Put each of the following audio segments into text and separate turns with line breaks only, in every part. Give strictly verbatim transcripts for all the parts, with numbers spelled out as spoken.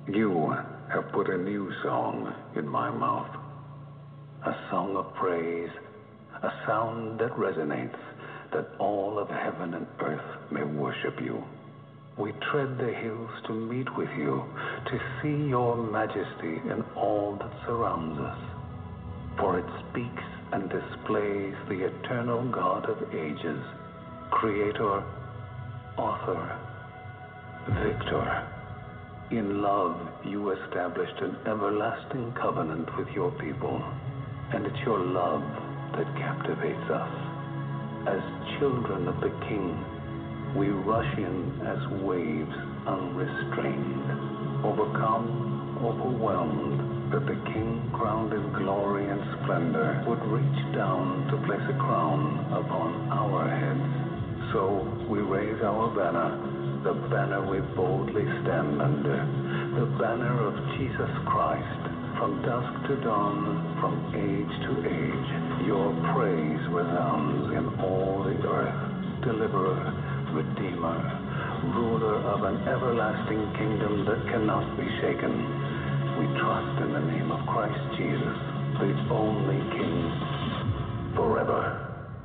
You have put a new song in my mouth, a song of praise, a sound that resonates, that all of heaven and earth may worship you. We tread the hills to meet with you, to see your majesty in all that surrounds us. For it speaks and displays the eternal God of ages, creator, author, victor. In love, you established an everlasting covenant with your people, and it's your love that captivates us. As children of the King, we rush in as waves unrestrained, overcome, overwhelmed, that the King, crowned in glory and splendor, would reach down to place a crown upon our heads. So we raise our banner, the banner we boldly stand under, the banner of Jesus Christ. From dusk to dawn, from age to age, your praise resounds in all the earth. Deliverer, Redeemer, ruler of an everlasting kingdom that cannot be shaken. We trust in the name of Christ Jesus, the only King, forever.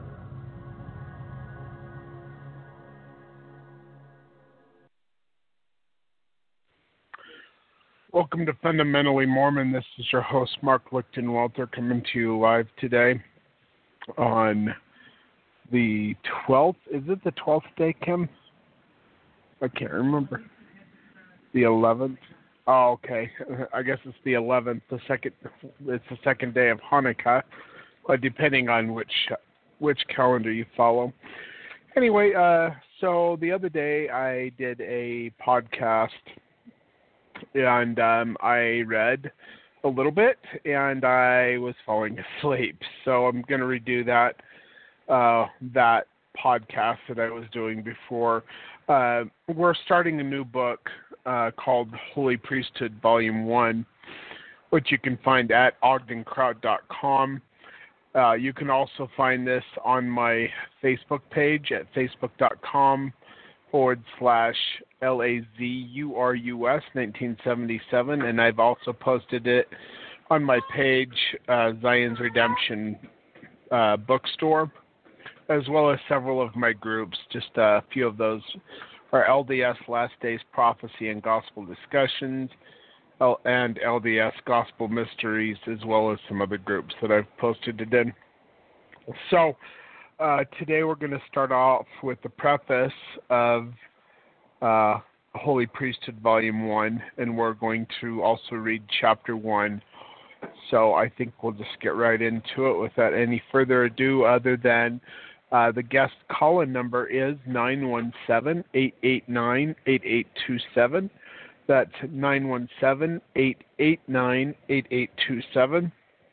Welcome to Fundamentally Mormon. This is your host, Mark Lichtenwalter, coming to you live today on the twelfth. Is it the twelfth day, Kim? I can't remember. The eleventh? Oh, okay. I guess it's the eleventh. The second, it's the second day of Hanukkah, uh, depending on which which calendar you follow. Anyway, uh, so the other day I did a podcast, and um, I read a little bit, and I was falling asleep. So I'm going to redo that uh, that podcast that I was doing before. Uh, we're starting a new book uh, called Holy Priesthood Volume one, which you can find at ogden crowd dot com. Uh, you can also find this on my Facebook page at facebook.com forward slash L A Z U R U S nineteen seventy-seven, and I've also posted it on my page, uh, Zion's Redemption uh, Bookstore, as well as several of my groups. Just a few of those are L D S Last Days Prophecy and Gospel Discussions, L- and L D S Gospel Mysteries, as well as some other groups that I've posted it in. So uh, today we're going to start off with the preface of uh, Holy Priesthood Volume one, and we're going to also read Chapter one. So I think we'll just get right into it without any further ado, other than uh, the guest call-in number is nine one seven, eight eight nine, eight eight two seven. That's nine one seven, eight eight nine, eight eight two seven.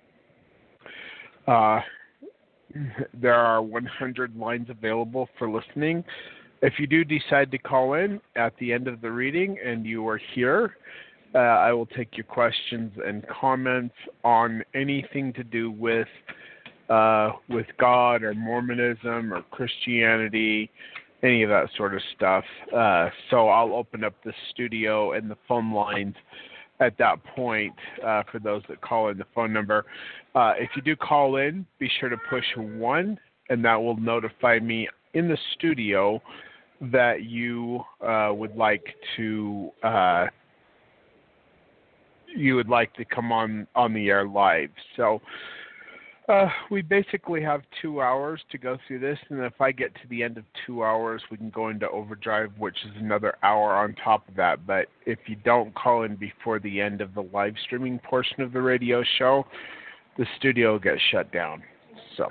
Uh, there are one hundred lines available for listening. If you do decide to call in at the end of the reading and you are here, uh, I will take your questions and comments on anything to do with uh, with God or Mormonism or Christianity, any of that sort of stuff. Uh, so I'll open up the studio and the phone lines at that point uh, for those that call in the phone number. Uh, if you do call in, be sure to push one, and that will notify me in the studio that you uh, would like to uh, you would like to come on, on the air live. So uh, we basically have two hours to go through this, and if I get to the end of two hours, we can go into overdrive, which is another hour on top of that. But if you don't call in before the end of the live streaming portion of the radio show, the studio gets shut down. So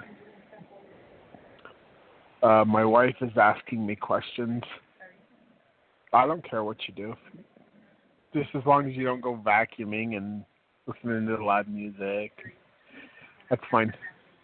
uh, my wife is asking me questions. I don't care what you do. Just as long as you don't go vacuuming and listening to loud music. That's fine.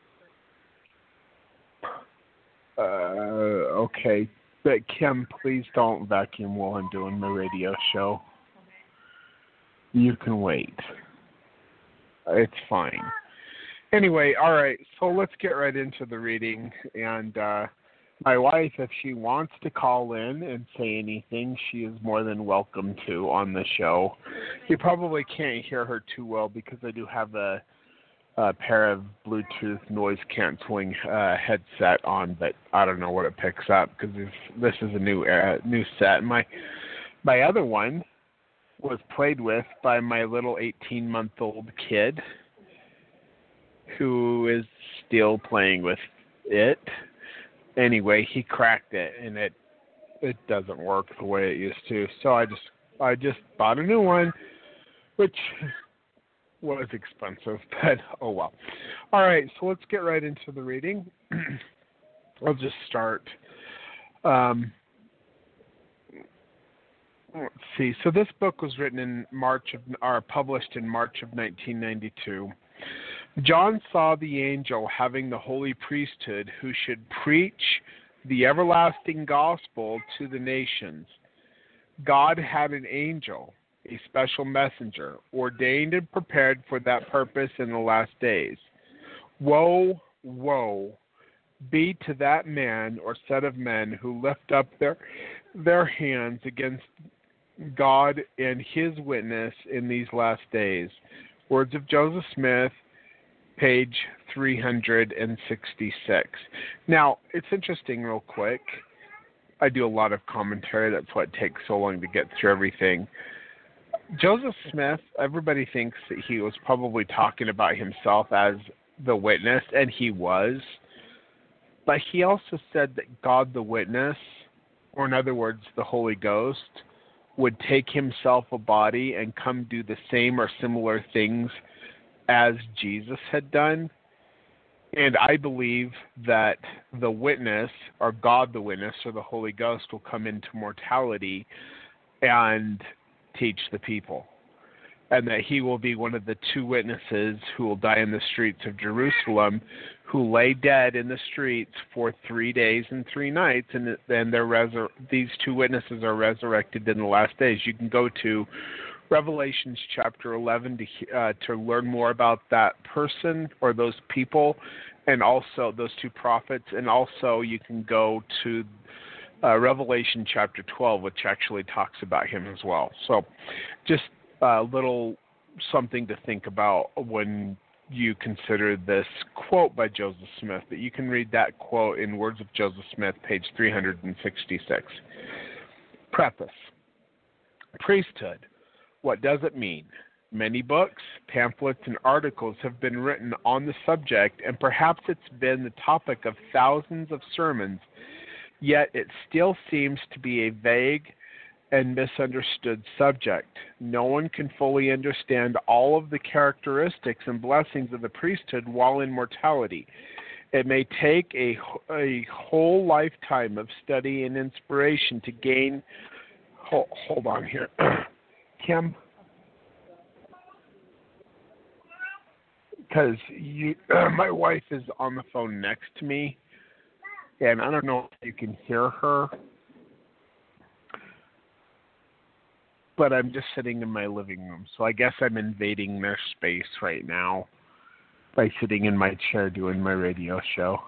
Uh, okay. But Kim, please don't vacuum while I'm doing the radio show. You can wait. It's fine. Anyway, all right. So let's get right into the reading. And uh, My wife, if she wants to call in and say anything, she is more than welcome to on the show. You probably can't hear her too well because I do have a, a pair of Bluetooth noise canceling uh, headset on, but I don't know what it picks up because this is a new uh, new set. My my other one was played with by my little eighteen-month-old kid who is still playing with it. Anyway, he cracked it, and it it doesn't work the way it used to. So I just I just bought a new one, which was expensive, but oh well. All right, so let's get right into the reading. I'll just start. Um, let's see. So this book was written in March of, or published in March of nineteen ninety-two. John saw the angel having the holy priesthood who should preach the everlasting gospel to the nations. God had an angel, a special messenger, ordained and prepared for that purpose in the last days. Woe, woe, be to that man or set of men who lift up their, their hands against God and his witness in these last days. Words of Joseph Smith, page three hundred sixty-six. Now, it's interesting real quick. I do a lot of commentary. That's why it takes so long to get through everything. Joseph Smith, everybody thinks that he was probably talking about himself as the witness, and he was. But he also said that God the witness, or in other words, the Holy Ghost, would take himself a body and come do the same or similar things as Jesus had done. And I believe that the witness, or God the witness, or the Holy Ghost will come into mortality and teach the people. And that he will be one of the two witnesses who will die in the streets of Jerusalem, who lay dead in the streets for three days and three nights, and then they're resur- these two witnesses are resurrected in the last days. You can go to Revelations chapter eleven to uh, to learn more about that person or those people, and also those two prophets. And also you can go to uh, Revelation chapter twelve, which actually talks about him as well. So just a little something to think about when you consider this quote by Joseph Smith. But you can read that quote in Words of Joseph Smith, page three hundred sixty-six. Preface. Priesthood. What does it mean? Many books, pamphlets, and articles have been written on the subject, and perhaps it's been the topic of thousands of sermons, yet it still seems to be a vague and misunderstood subject. No one can fully understand all of the characteristics and blessings of the priesthood while in mortality. It may take a, a whole lifetime of study and inspiration to gain... Hold, hold on here. Kim, because you, uh, my wife is on the phone next to me, and I don't know if you can hear her, but I'm just sitting in my living room, so I guess I'm invading their space right now by sitting in my chair doing my radio show.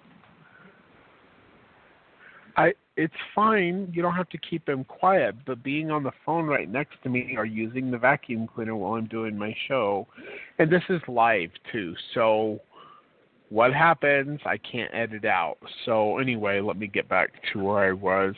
I It's fine. You don't have to keep him quiet, but being on the phone right next to me or using the vacuum cleaner while I'm doing my show, and this is live too, so what happens, I can't edit out. So anyway, let me get back to where I was.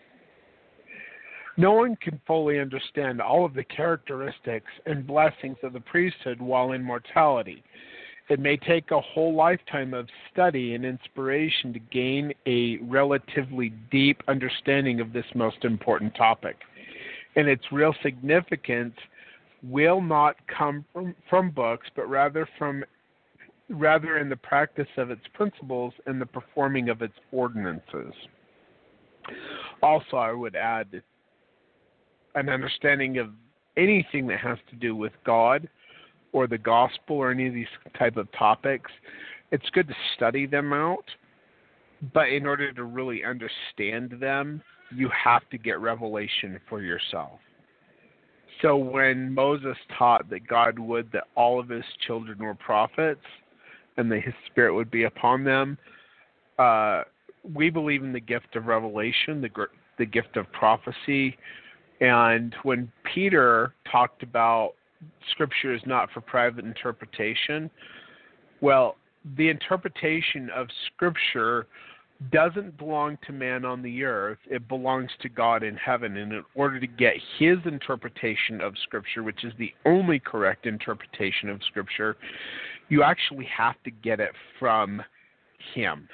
No one can fully understand all of the characteristics and blessings of the priesthood while in mortality. It may take a whole lifetime of study and inspiration to gain a relatively deep understanding of this most important topic. And its real significance will not come from, from books, but rather from rather in the practice of its principles and the performing of its ordinances. Also, I would add an understanding of anything that has to do with God or the gospel or any of these type of topics. It's good to study them out, but in order to really understand them, you have to get revelation for yourself. So when Moses taught that God would that all of his children were prophets and that his spirit would be upon them, uh, we believe in the gift of revelation, the gr- the gift of prophecy. And when Peter talked about Scripture is not for private interpretation, well, the interpretation of Scripture doesn't belong to man on the earth. It belongs to God in heaven. And in order to get his interpretation of Scripture, which is the only correct interpretation of Scripture, you actually have to get it from him.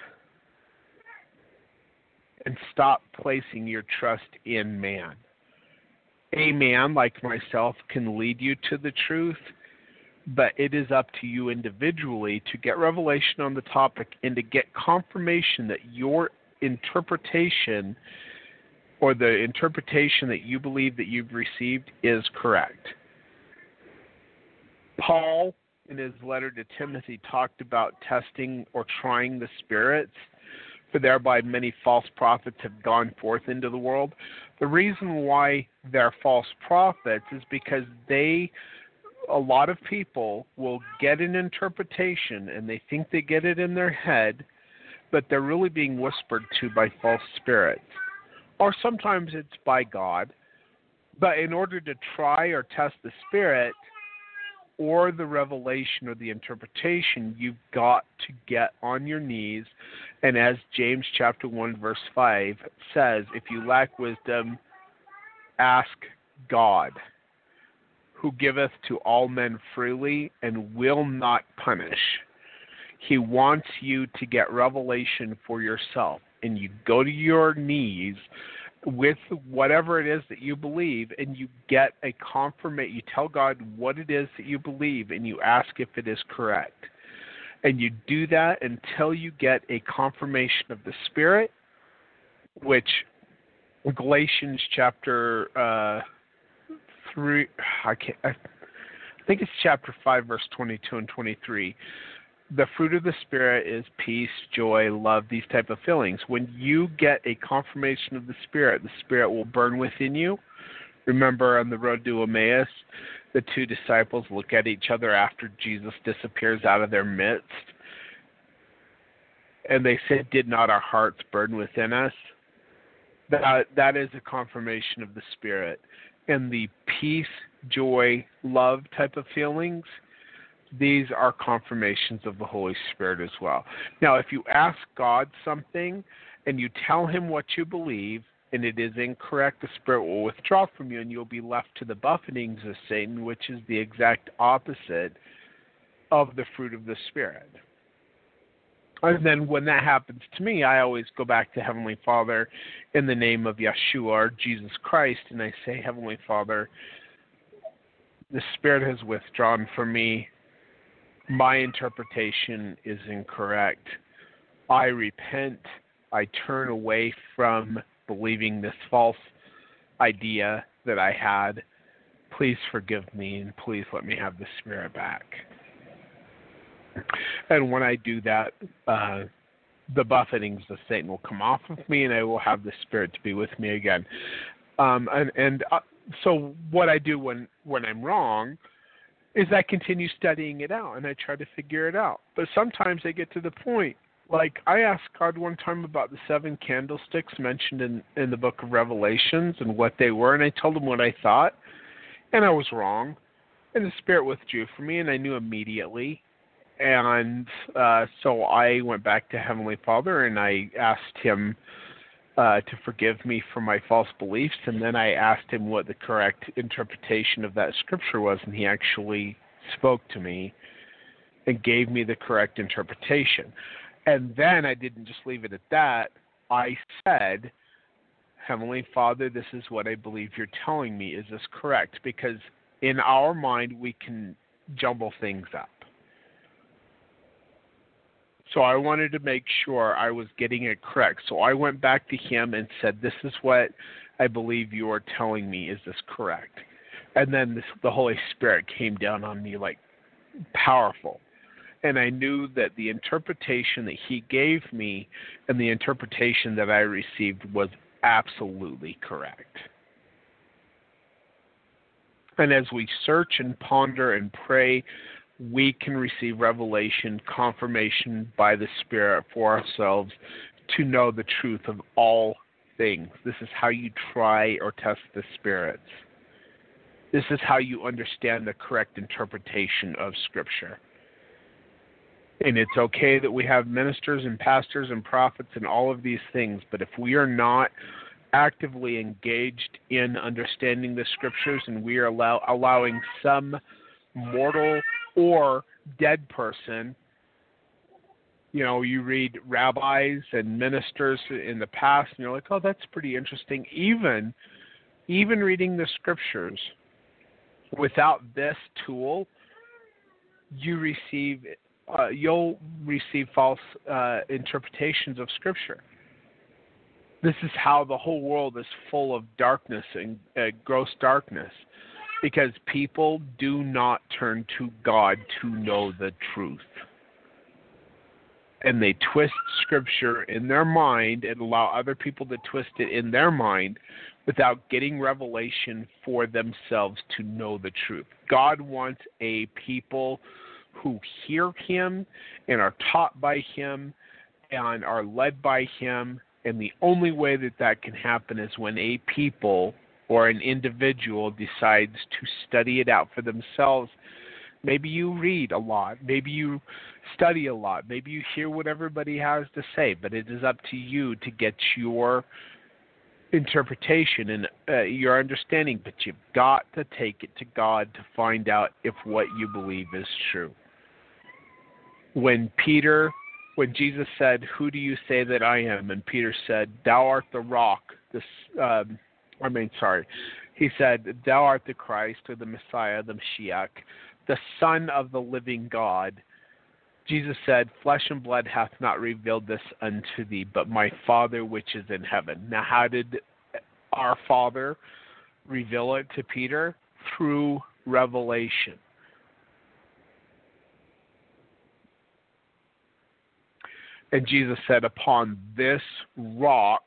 And stop placing your trust in man. A man like myself can lead you to the truth, but it is up to you individually to get revelation on the topic and to get confirmation that your interpretation or the interpretation that you believe that you've received is correct. Paul, in his letter to Timothy, talked about testing or trying the spirits, for thereby many false prophets have gone forth into the world. The reason why they're false prophets is because they, a lot of people will get an interpretation and they think they get it in their head, but they're really being whispered to by false spirits. Or sometimes it's by God. But in order to try or test the spirit, or the revelation or the interpretation, you've got to get on your knees. And as James chapter one verse five says, if you lack wisdom, ask God, who giveth to all men freely and will not punish. He wants you to get revelation for yourself. And you go to your knees with whatever it is that you believe, and you get a confirmation. You tell God what it is that you believe, and you ask if it is correct. And you do that until you get a confirmation of the Spirit, which Galatians chapter uh, three, I can't, I think it's chapter five, verse twenty-two and twenty-three. The fruit of the Spirit is peace, joy, love, these type of feelings. When you get a confirmation of the Spirit, the Spirit will burn within you. Remember on the road to Emmaus, the two disciples look at each other after Jesus disappears out of their midst. And they said, did not our hearts burn within us? That, that is a confirmation of the Spirit. And the peace, joy, love type of feelings, these are confirmations of the Holy Spirit as well. Now, if you ask God something and you tell him what you believe and it is incorrect, the Spirit will withdraw from you and you'll be left to the buffetings of Satan, which is the exact opposite of the fruit of the Spirit. And then when that happens to me, I always go back to Heavenly Father in the name of Yeshua, or Jesus Christ, and I say, Heavenly Father, the Spirit has withdrawn from me. My interpretation is incorrect. I repent. I turn away from believing this false idea that I had. Please forgive me and please let me have the Spirit back. And when I do that, uh, the buffetings of Satan will come off of me and I will have the Spirit to be with me again. Um, and and uh, so what I do when, when I'm wrong is I continue studying it out and I try to figure it out. But sometimes I get to the point, like I asked God one time about the seven candlesticks mentioned in, in the book of Revelations and what they were, and I told him what I thought, and I was wrong. And the Spirit withdrew from me, and I knew immediately. And uh, so I went back to Heavenly Father, and I asked him uh, to forgive me for my false beliefs, and then I asked him what the correct interpretation of that scripture was, and he actually spoke to me and gave me the correct interpretation. And then I didn't just leave it at that. I said, Heavenly Father, this is what I believe you're telling me. Is this correct? Because in our mind, we can jumble things up. So I wanted to make sure I was getting it correct. So I went back to him and said, this is what I believe you are telling me. Is this correct? And then this, the Holy Spirit came down on me like powerful. And I knew that the interpretation that he gave me and the interpretation that I received was absolutely correct. And as we search and ponder and pray, we can receive revelation, confirmation by the Spirit for ourselves to know the truth of all things. This is how you try or test the spirits. This is how you understand the correct interpretation of Scripture. And it's okay that we have ministers and pastors and prophets and all of these things, but if we are not actively engaged in understanding the Scriptures and we are allow, allowing some mortal or dead person, you know, you read rabbis and ministers in the past and you're like, oh, that's pretty interesting. Even, even reading the Scriptures without this tool, you receive Uh, you'll receive false uh, interpretations of Scripture. This is how the whole world is full of darkness and uh, gross darkness, because people do not turn to God to know the truth. And they twist Scripture in their mind and allow other people to twist it in their mind without getting revelation for themselves to know the truth. God wants a people who hear him and are taught by him and are led by him. And the only way that that can happen is when a people or an individual decides to study it out for themselves. Maybe you read a lot. Maybe you study a lot. Maybe you hear what everybody has to say, but it is up to you to get your interpretation and uh, your understanding. But you've got to take it to God to find out if what you believe is true. When Peter, when Jesus said, "Who do you say that I am?" and Peter said, "Thou art the rock." This, um, I mean, sorry, he said, "Thou art the Christ," or the Messiah, the Mashiach, the Son of the living God. Jesus said, "Flesh and blood hath not revealed this unto thee, but my Father which is in heaven." Now, how did our Father reveal it to Peter? Through revelation. And Jesus said, "Upon this rock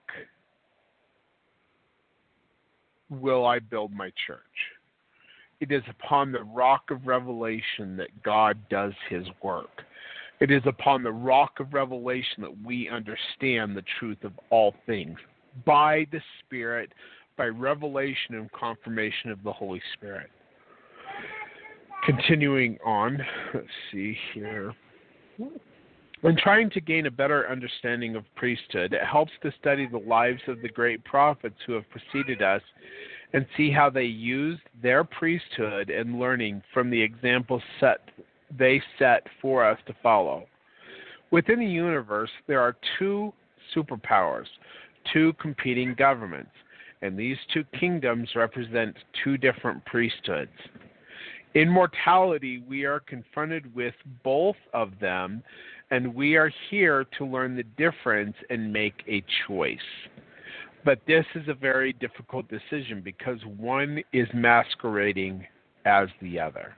will I build my church." It is upon the rock of revelation that God does his work. It is upon the rock of revelation that we understand the truth of all things. By the Spirit, by revelation and confirmation of the Holy Spirit. Continuing on, let's see here. When trying to gain a better understanding of priesthood, it helps to study the lives of the great prophets who have preceded us and see how they used their priesthood and learning from the examples set they set for us to follow. Within the universe, there are two superpowers, two competing governments, and these two kingdoms represent two different priesthoods. In mortality, we are confronted with both of them, and we are here to learn the difference and make a choice. But this is a very difficult decision because one is masquerading as the other.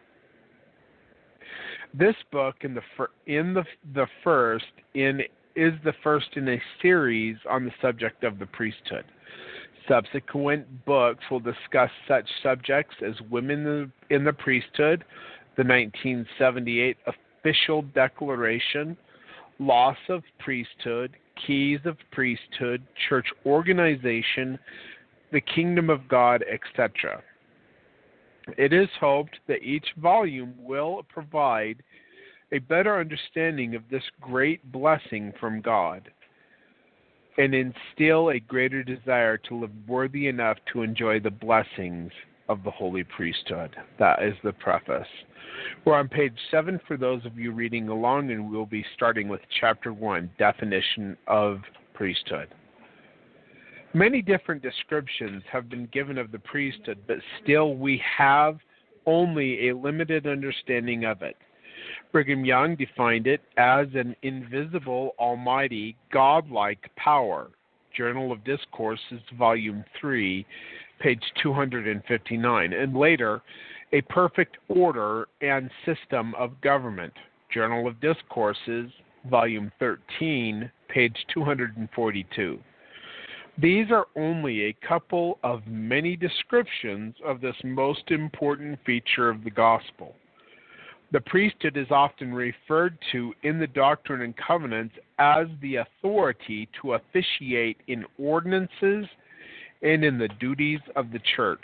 This book, in the fir- in the the first in is the first in a series on the subject of the priesthood. Subsequent books will discuss such subjects as women in the priesthood, the nineteen seventy-eight Official Declaration, loss of priesthood, keys of priesthood, church organization, the kingdom of God, et cetera. It is hoped that each volume will provide a better understanding of this great blessing from God and instill a greater desire to live worthy enough to enjoy the blessings of the holy priesthood. That is the preface. We're on page seven for those of you reading along, and we'll be starting with chapter one, definition of priesthood. Many different descriptions have been given of the priesthood, but still we have only a limited understanding of it. Brigham Young defined it as an invisible, almighty, godlike power. Journal of Discourses, Volume three, page two hundred fifty-nine, and later, a perfect order and system of government. Journal of Discourses, Volume thirteen, page two hundred forty-two. These are only a couple of many descriptions of this most important feature of the gospel. The priesthood is often referred to in the Doctrine and Covenants as the authority to officiate in ordinances and in the duties of the church.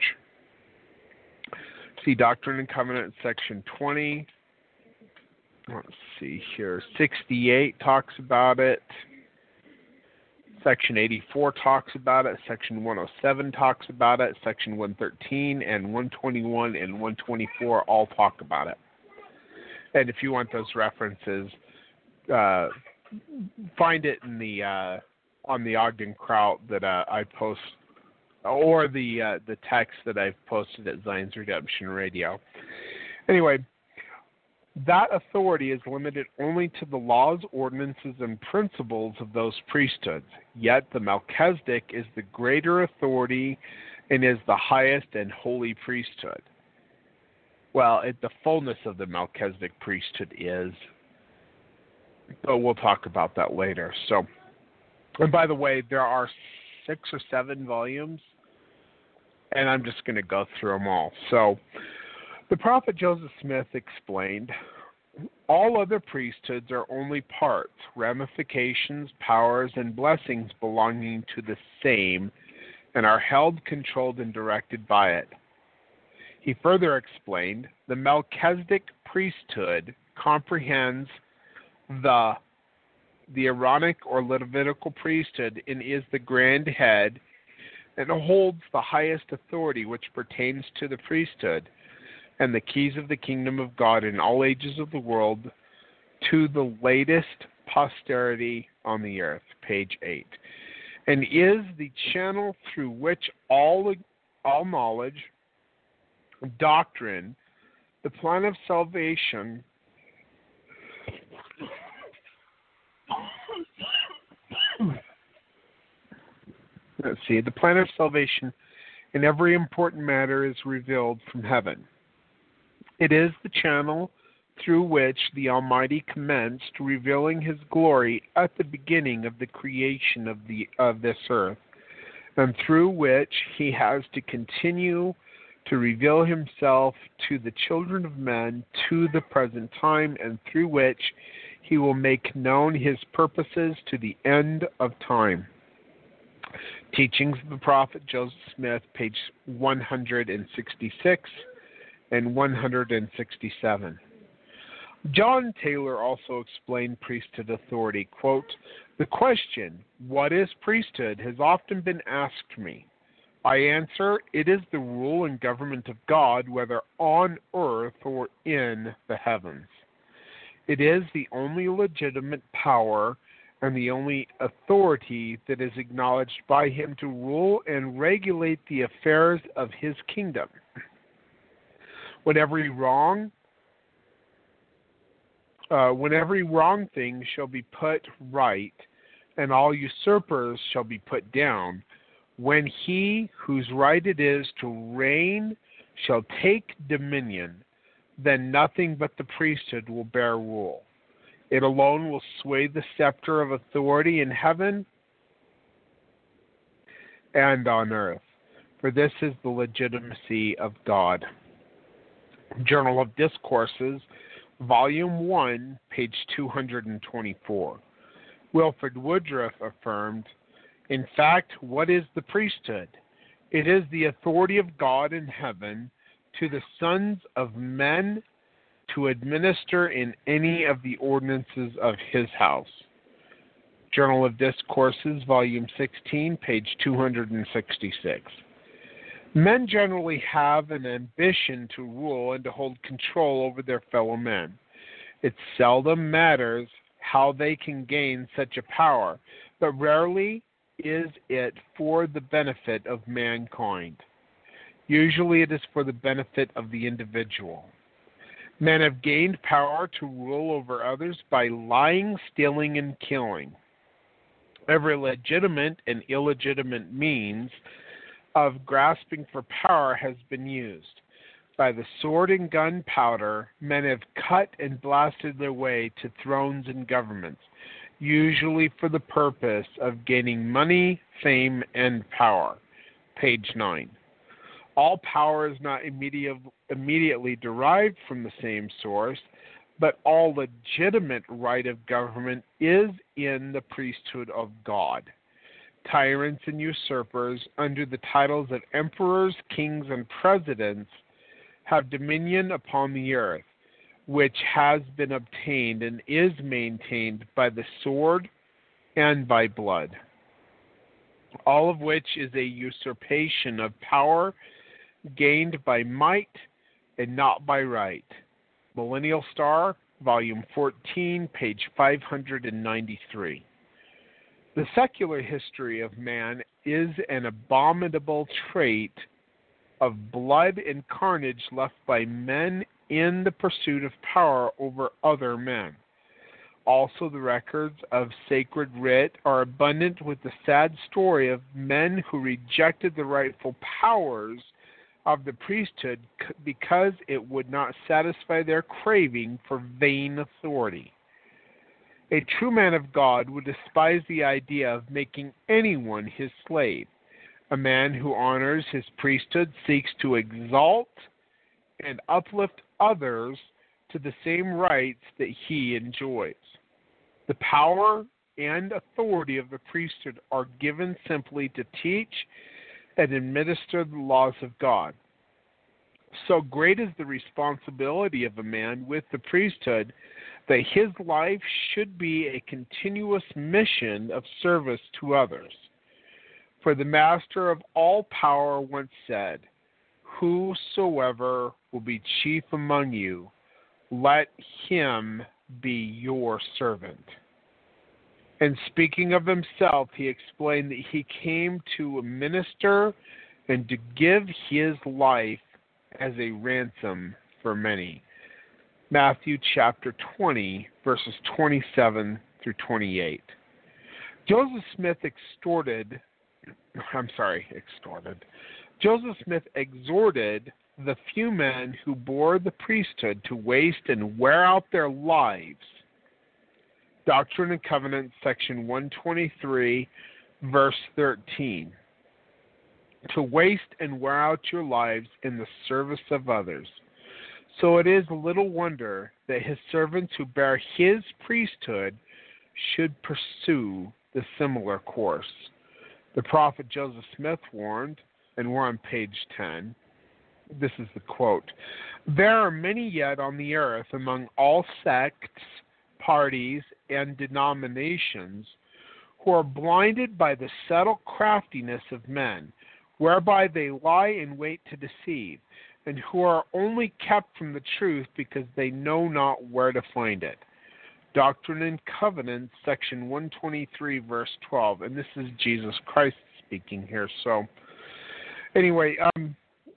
See Doctrine and Covenants, section twenty. Let's see here. sixty-eight talks about it. Section eighty-four talks about it. Section one oh seven talks about it. Section one thirteen and one twenty-one and one twenty-four all talk about it. And if you want those references, uh, find it in the uh, on the Ogden Kraut that uh, I post, or the uh, the text that I've posted at Zion's Redemption Radio. Anyway, that authority is limited only to the laws, ordinances, and principles of those priesthoods. Yet the Melchizedek is the greater authority and is the highest and holy priesthood. Well, it, the fullness of the Melchizedek priesthood is, but we'll talk about that later. So, and by the way, there are six or seven volumes, and I'm just going to go through them all. So, the prophet Joseph Smith explained, all other priesthoods are only parts, ramifications, powers, and blessings belonging to the same, and are held, controlled, and directed by it. He further explained, the Melchizedek priesthood comprehends the, the Aaronic or Levitical priesthood and is the grand head and holds the highest authority which pertains to the priesthood and the keys of the kingdom of God in all ages of the world to the latest posterity on the earth, page eight, and is the channel through which all, all knowledge, doctrine, the plan of salvation, let's see, the plan of salvation in every important matter is revealed from heaven. It is the channel through which the Almighty commenced revealing His glory at the beginning of the creation of the of this earth, and through which He has to continue to reveal Himself to the children of men to the present time, and through which He will make known His purposes to the end of time. Teachings of the Prophet Joseph Smith, page one hundred sixty-six and one hundred sixty-seven. John Taylor also explained priesthood authority, quote, the question, what is priesthood, has often been asked me. I answer, it is the rule and government of God, whether on earth or in the heavens. It is the only legitimate power and the only authority that is acknowledged by Him to rule and regulate the affairs of His kingdom. When every wrong, uh, when every wrong thing shall be put right, and all usurpers shall be put down, when He whose right it is to reign shall take dominion, then nothing but the priesthood will bear rule. It alone will sway the scepter of authority in heaven and on earth, for this is the legitimacy of God. Journal of Discourses, Volume one, page two hundred twenty-four. Wilford Woodruff affirmed, in fact, what is the priesthood? It is the authority of God in heaven to the sons of men to administer in any of the ordinances of His house. Journal of Discourses, Volume sixteen, page two hundred sixty-six. Men generally have an ambition to rule and to hold control over their fellow men. It seldom matters how they can gain such a power, but rarely is it for the benefit of mankind. Usually it is for the benefit of the individual. Men have gained power to rule over others by lying, stealing, and killing. Every legitimate and illegitimate means of grasping for power has been used. By the sword and gunpowder, men have cut and blasted their way to thrones and governments, usually for the purpose of gaining money, fame, and power. Page nine. All power is not immediate, immediately derived from the same source, but all legitimate right of government is in the priesthood of God. Tyrants and usurpers, under the titles of emperors, kings, and presidents, have dominion upon the earth, which has been obtained and is maintained by the sword and by blood, all of which is a usurpation of power gained by might and not by right. Millennial Star, Volume fourteen, page five hundred ninety-three. The secular history of man is an abominable trait of blood and carnage left by men in the pursuit of power over other men. Also, the records of sacred writ are abundant with the sad story of men who rejected the rightful powers of the priesthood because it would not satisfy their craving for vain authority. A true man of God would despise the idea of making anyone his slave. A man who honors his priesthood seeks to exalt and uplift others to the same rights that he enjoys. The power and authority of the priesthood are given simply to teach and administer the laws of God. So great is the responsibility of a man with the priesthood that his life should be a continuous mission of service to others. For the Master of all power once said, "Whosoever will be chief among you, let him be your servant." And speaking of himself, he explained that he came to minister and to give his life as a ransom for many. Matthew chapter twenty, verses twenty-seven through twenty-eight. Joseph Smith extorted, I'm sorry, extorted. Joseph Smith exhorted the few men who bore the priesthood to waste and wear out their lives. Doctrine and Covenants, section one twenty-three, verse thirteen. To waste and wear out your lives in the service of others. So it is little wonder that his servants who bear his priesthood should pursue the similar course. The prophet Joseph Smith warned, and we're on page ten, this is the quote, "There are many yet on the earth among all sects, parties, and denominations who are blinded by the subtle craftiness of men, whereby they lie in wait to deceive, and who are only kept from the truth because they know not where to find it." Doctrine and Covenants, section one twenty-three, verse twelve. And this is Jesus Christ speaking here. So, anyway, um,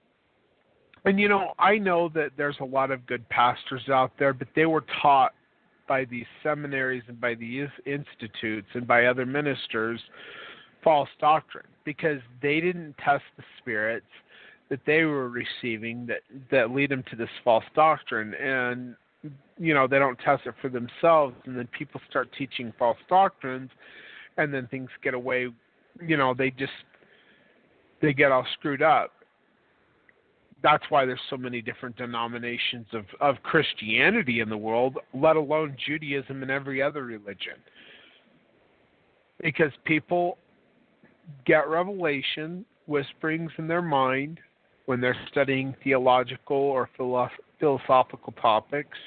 and you know, I know that there's a lot of good pastors out there, but they were taught by these seminaries and by these institutes and by other ministers false doctrine because they didn't test the spirits that they were receiving that, that lead them to this false doctrine. And, you know, they don't test it for themselves, and then people start teaching false doctrines, and then things get away, you know, they just, they get all screwed up. That's why there's so many different denominations of, of Christianity in the world, let alone Judaism and every other religion. Because people get revelation, whisperings in their mind when they're studying theological or philo- philosophical topics,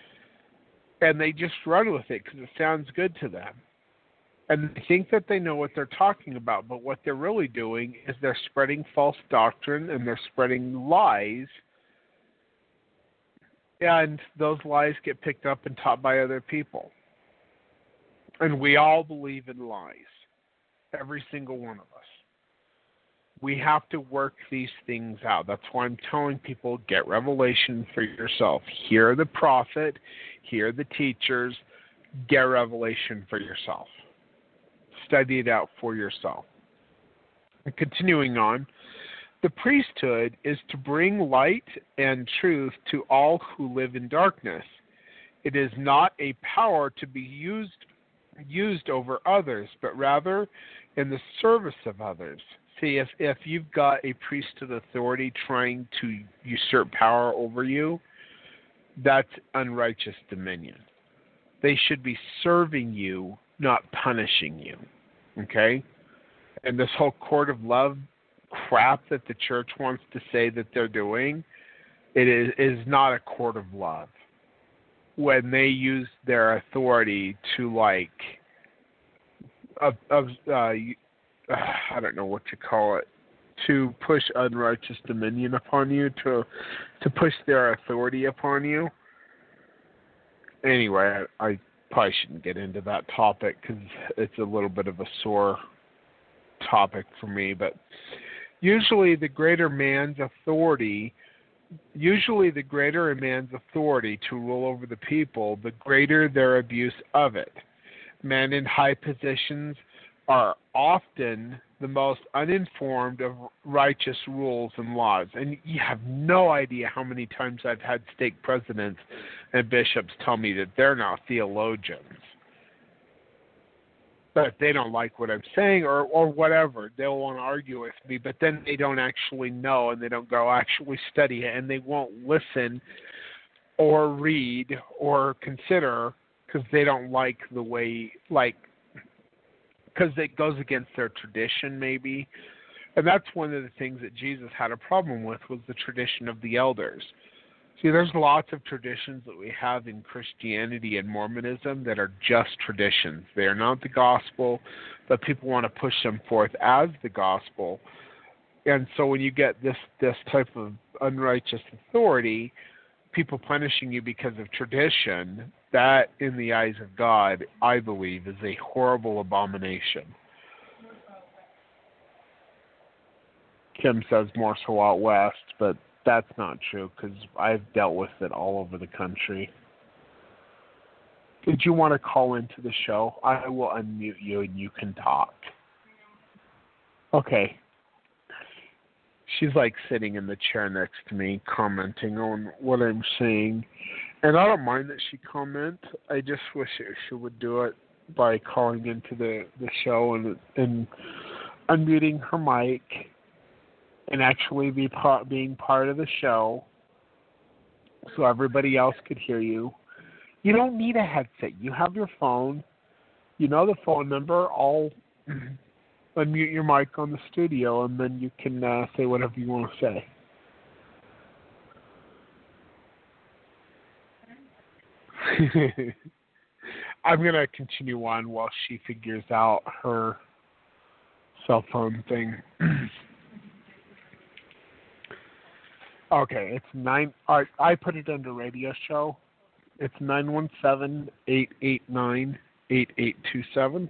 and they just run with it because it sounds good to them. And they think that they know what they're talking about, but what they're really doing is they're spreading false doctrine and they're spreading lies, and those lies get picked up and taught by other people. And we all believe in lies, every single one of us. We have to work these things out. That's why I'm telling people, get revelation for yourself. Hear the prophet, hear the teachers, get revelation for yourself. Study it out for yourself. And continuing on, the priesthood is to bring light and truth to all who live in darkness. It is not a power to be used used over others, but rather in the service of others. See, if, if you've got a priesthood authority trying to usurp power over you, that's unrighteous dominion. They should be serving you, not punishing you. Okay? And this whole court of love crap that the church wants to say that they're doing, it is, is not a court of love. When they use their authority to, like, of, of uh, I don't know what to call it, to push unrighteous dominion upon you, to to push their authority upon you. Anyway, I, I probably shouldn't get into that topic because it's a little bit of a sore topic for me. But usually the greater man's authority, usually the greater a man's authority to rule over the people, the greater their abuse of it. Men in high positions are often the most uninformed of righteous rules and laws. And you have no idea how many times I've had stake presidents and bishops tell me that they're not theologians. But they don't like what I'm saying or, or whatever. They'll want to argue with me, but then they don't actually know and they don't go actually study it and they won't listen or read or consider because they don't like the way, like, because it goes against their tradition maybe. And that's one of the things that Jesus had a problem with, was the tradition of the elders. See, there's lots of traditions that we have in Christianity and Mormonism that are just traditions. They are not the gospel, but people want to push them forth as the gospel. And so when you get this, this type of unrighteous authority, people punishing you because of tradition, that, in the eyes of God, I believe, is a horrible abomination. Kim says more so out west, but that's not true because I've dealt with it all over the country. Did you want to call into the show? I will unmute you and you can talk. Okay. She's like sitting in the chair next to me, commenting on what I'm saying. And I don't mind that she comment. I just wish she would do it by calling into the, the show and and unmuting her mic and actually be part, being part of the show so everybody else could hear you. You don't need a headset. You have your phone. You know the phone number. I'll unmute your mic on the studio, and then you can uh, say whatever you want to say. I'm going to continue on while she figures out her cell phone thing. Okay, it's nine. I, I put it under radio show. It's nine one seven, eight eight nine, eight eight two seven.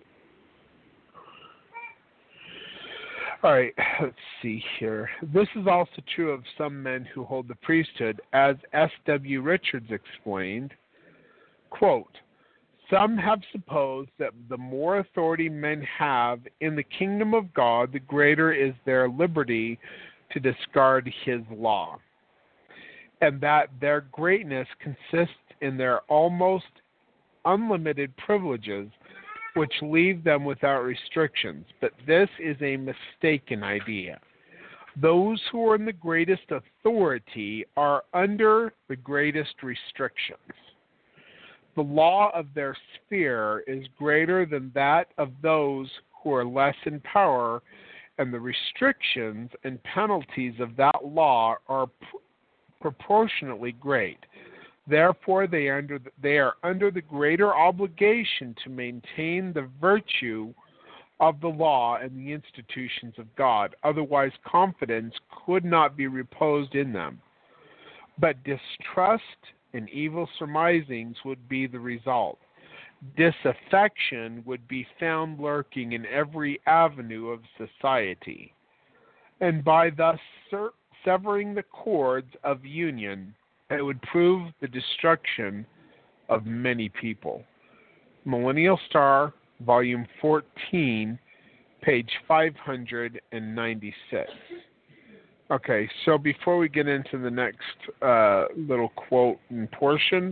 All right, let's see here. This is also true of some men who hold the priesthood, as S W Richards explained. Quote, some have supposed that the more authority men have in the kingdom of God, the greater is their liberty to discard his law, and that their greatness consists in their almost unlimited privileges, which leave them without restrictions. But this is a mistaken idea. Those who are in the greatest authority are under the greatest restrictions. The law of their sphere is greater than that of those who are less in power, and the restrictions and penalties of that law are pr- proportionately great. Therefore, they are, under the, they are under the greater obligation to maintain the virtue of the law and the institutions of God. Otherwise, confidence could not be reposed in them. But distrust and evil surmisings would be the result. Disaffection would be found lurking in every avenue of society. And by thus ser- severing the cords of union, it would prove the destruction of many people. Millennial Star, Volume fourteen, page five hundred ninety-six. Okay, so before we get into the next uh, little quote and portion,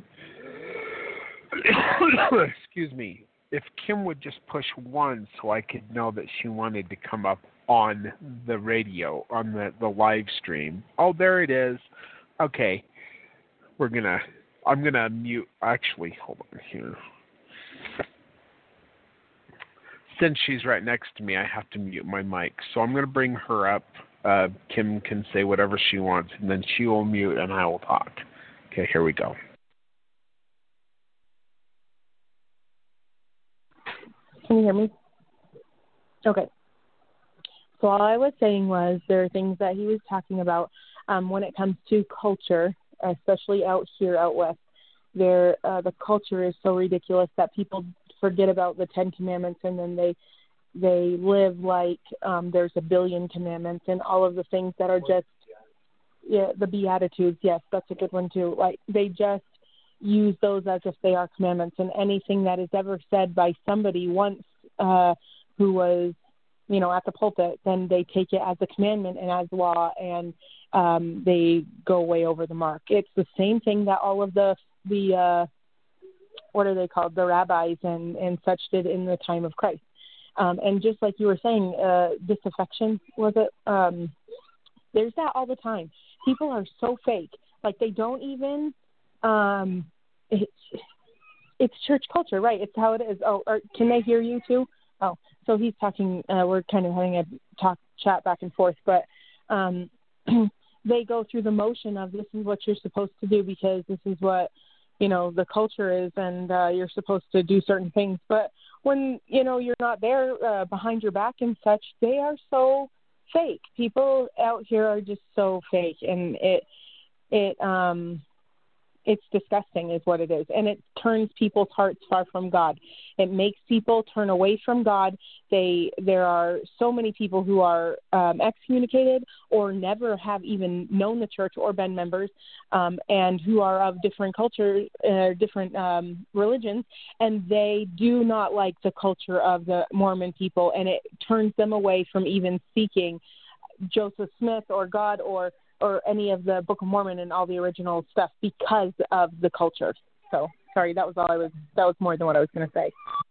excuse me, if Kim would just push one so I could know that she wanted to come up on the radio, on the, the live stream. Oh, there it is. Okay. We're going to, I'm going to mute, actually, hold on here. Since she's right next to me, I have to mute my mic. So I'm going to bring her up. Uh, Kim can say whatever she wants, and then she will mute and I will talk. Okay, here we go.
Can you hear me? Okay. So all I was saying was there are things that he was talking about um, when it comes to culture, especially out here out west. There, uh, the culture is so ridiculous that people forget about the Ten Commandments, and then they they live like um, there's a billion commandments and all of the things that are just yeah, the Beatitudes. Yes, that's a good one too. Like they just use those as if they are commandments, and anything that is ever said by somebody once uh, who was, you know, at the pulpit, then they take it as a commandment and as law, and um, they go way over the mark. It's the same thing that all of the the uh, what are they called, the rabbis and, and such did in the time of Christ. Um, and just like you were saying, uh, disaffection, was it? Um, there's that all the time. People are so fake. Like they don't even, um, it, it's church culture, right? It's how it is. Oh, or, can they hear you too? Oh, so he's talking, uh, we're kind of having a talk, chat back and forth, but um, they go through the motion of this is what you're supposed to do because this is what, you know, the culture is, and uh, you're supposed to do certain things. But when, you know, you're not there uh, behind your back and such, they are so fake. People out here are just so fake, and it, it, um, it's disgusting is what it is. And it turns people's hearts far from God. It makes people turn away from God. They, there are so many people who are um, excommunicated or never have even known the church or been members, um, and who are of different cultures, uh, different um, religions, and they do not like the culture of the Mormon people, and it turns them away from even seeking Joseph Smith or God or or any of the Book of Mormon and all the original stuff because of the culture. So, sorry, that was all I was, that was more than what I was going to say.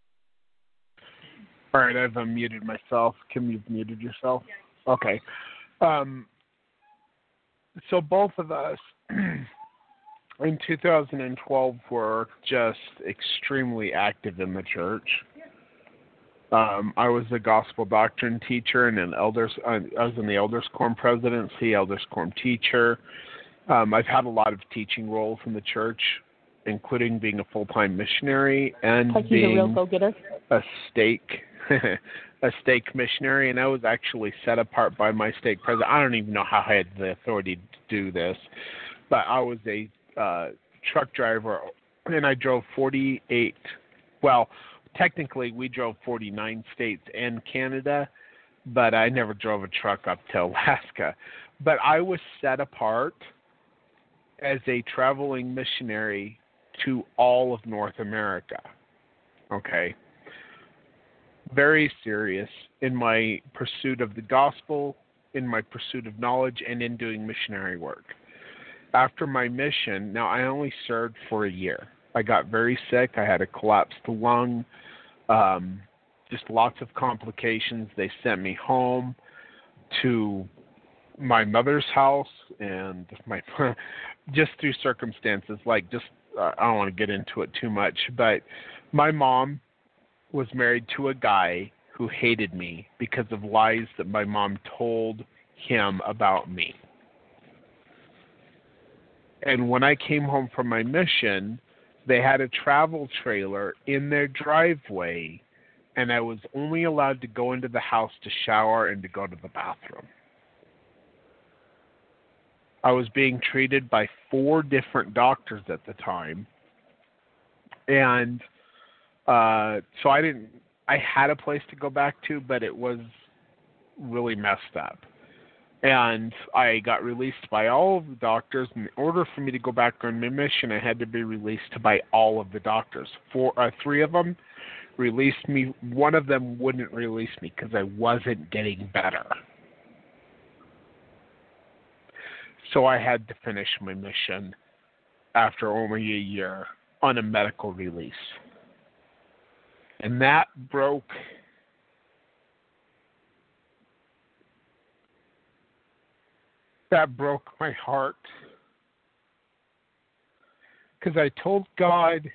All right, I've unmuted myself. Kim, you've muted yourself? Okay. Um, so both of us in two thousand twelve were just extremely active in the church. Um, I was a gospel doctrine teacher and an elders. I was in the elders quorum presidency, elders quorum teacher. Um, I've had a lot of teaching roles in the church, including being a full-time missionary and
like
being
a real go-getter.
a stake, a stake missionary. And I was actually set apart by my stake president. I don't even know how I had the authority to do this, but I was a uh, truck driver, and I drove forty-eight. Well. Technically, we drove forty-nine states and Canada, but I never drove a truck up to Alaska. But I was set apart as a traveling missionary to all of North America. Okay. Very serious in my pursuit of the gospel, in my pursuit of knowledge, and in doing missionary work. After my mission, now I only served for a year. I got very sick. I had a collapsed lung, um, just lots of complications. They sent me home to my mother's house, and my just through circumstances, like just uh, I don't want to get into it too much, but my mom was married to a guy who hated me because of lies that my mom told him about me. And when I came home from my mission, they had a travel trailer in their driveway, and I was only allowed to go into the house to shower and to go to the bathroom. I was being treated by four different doctors at the time, and uh, so I didn't. I had a place to go back to, but it was really messed up. And I got released by all of the doctors. In order for me to go back on my mission, I had to be released by all of the doctors. Four, uh, three of them released me. One of them wouldn't release me because I wasn't getting better. So I had to finish my mission after only a year on a medical release. And that broke that broke my heart. Because I told God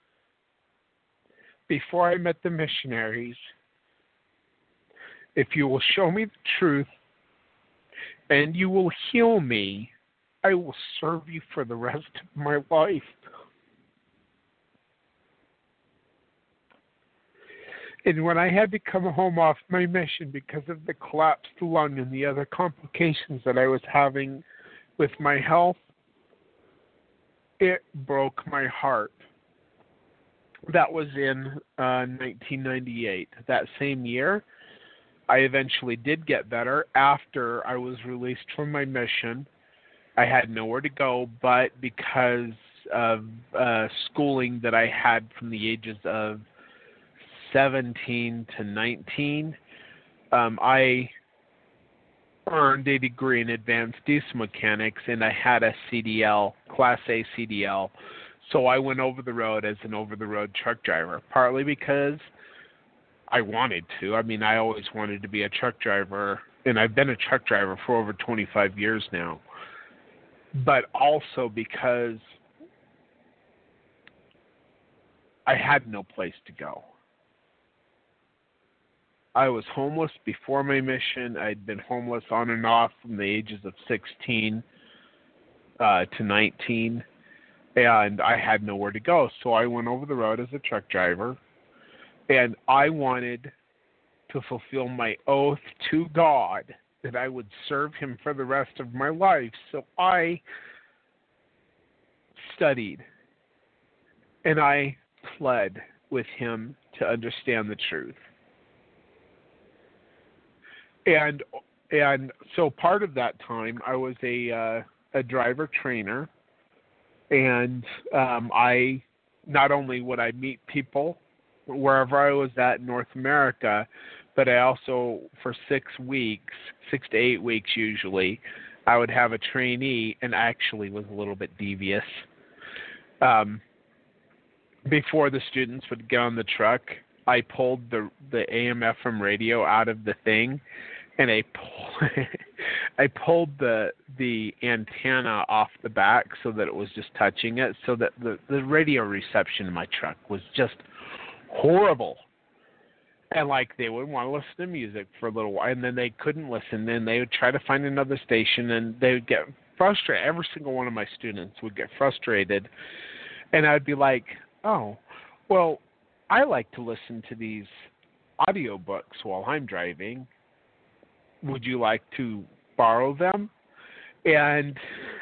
before I met the missionaries, if you will show me the truth and you will heal me, I will serve you for the rest of my life. And when I had to come home off my mission because of the collapsed lung and the other complications that I was having with my health, it broke my heart. That was in uh, nineteen ninety-eight. That same year, I eventually did get better after I was released from my mission. I had nowhere to go, but because of uh, schooling that I had from the ages of seventeen to nineteen, um, I earned a degree in advanced diesel mechanics, and I had a C D L, Class A C D L. So I went over the road as an over-the-road truck driver, partly because I wanted to. I mean, I always wanted to be a truck driver, and I've been a truck driver for over twenty-five years now. But also because I had no place to go. I was homeless before my mission. I'd been homeless on and off from the ages of sixteen uh, to nineteen, and I had nowhere to go. So I went over the road as a truck driver, and I wanted to fulfill my oath to God that I would serve him for the rest of my life. So I studied, and I pled with him to understand the truth. And and so part of that time, I was a uh, a driver trainer, and um, I not only would I meet people wherever I was at in North America, but I also, for six weeks, six to eight weeks usually, I would have a trainee, and actually was a little bit devious. Um, before the students would get on the truck, I pulled the the A M F M radio out of the thing, and I pull, I pulled the the antenna off the back so that it was just touching it, so that the, the radio reception in my truck was just horrible. And like they would want to listen to music for a little while, and then they couldn't listen. Then they would try to find another station, and they would get frustrated. Every single one of my students would get frustrated, and I'd be like, "Oh, well, I like to listen to these audiobooks while I'm driving. Would you like to borrow them?" And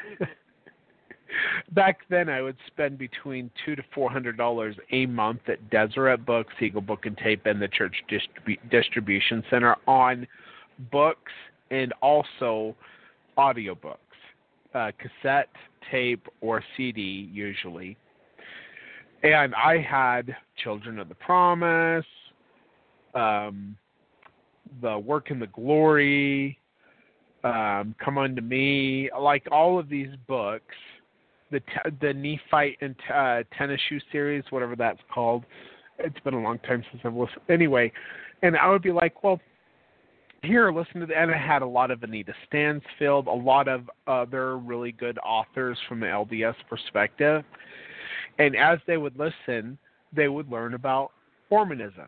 back then, I would spend between two to four hundred dollars a month at Deseret Books, Eagle Book and Tape, and the Church Distrib- Distribution Center on books and also audiobooks, uh, cassette, tape, or C D usually. And I had Children of the Promise, um, The Work and the Glory, um, Come Unto Me, like all of these books. The the Nephite and uh, Tennis Shoe series, whatever that's called. It's been a long time since I've listened. Anyway, and I would be like, well, here, listen to the, and I had a lot of Anita Stansfield, a lot of other really good authors from the L D S perspective. And as they would listen, they would learn about Mormonism.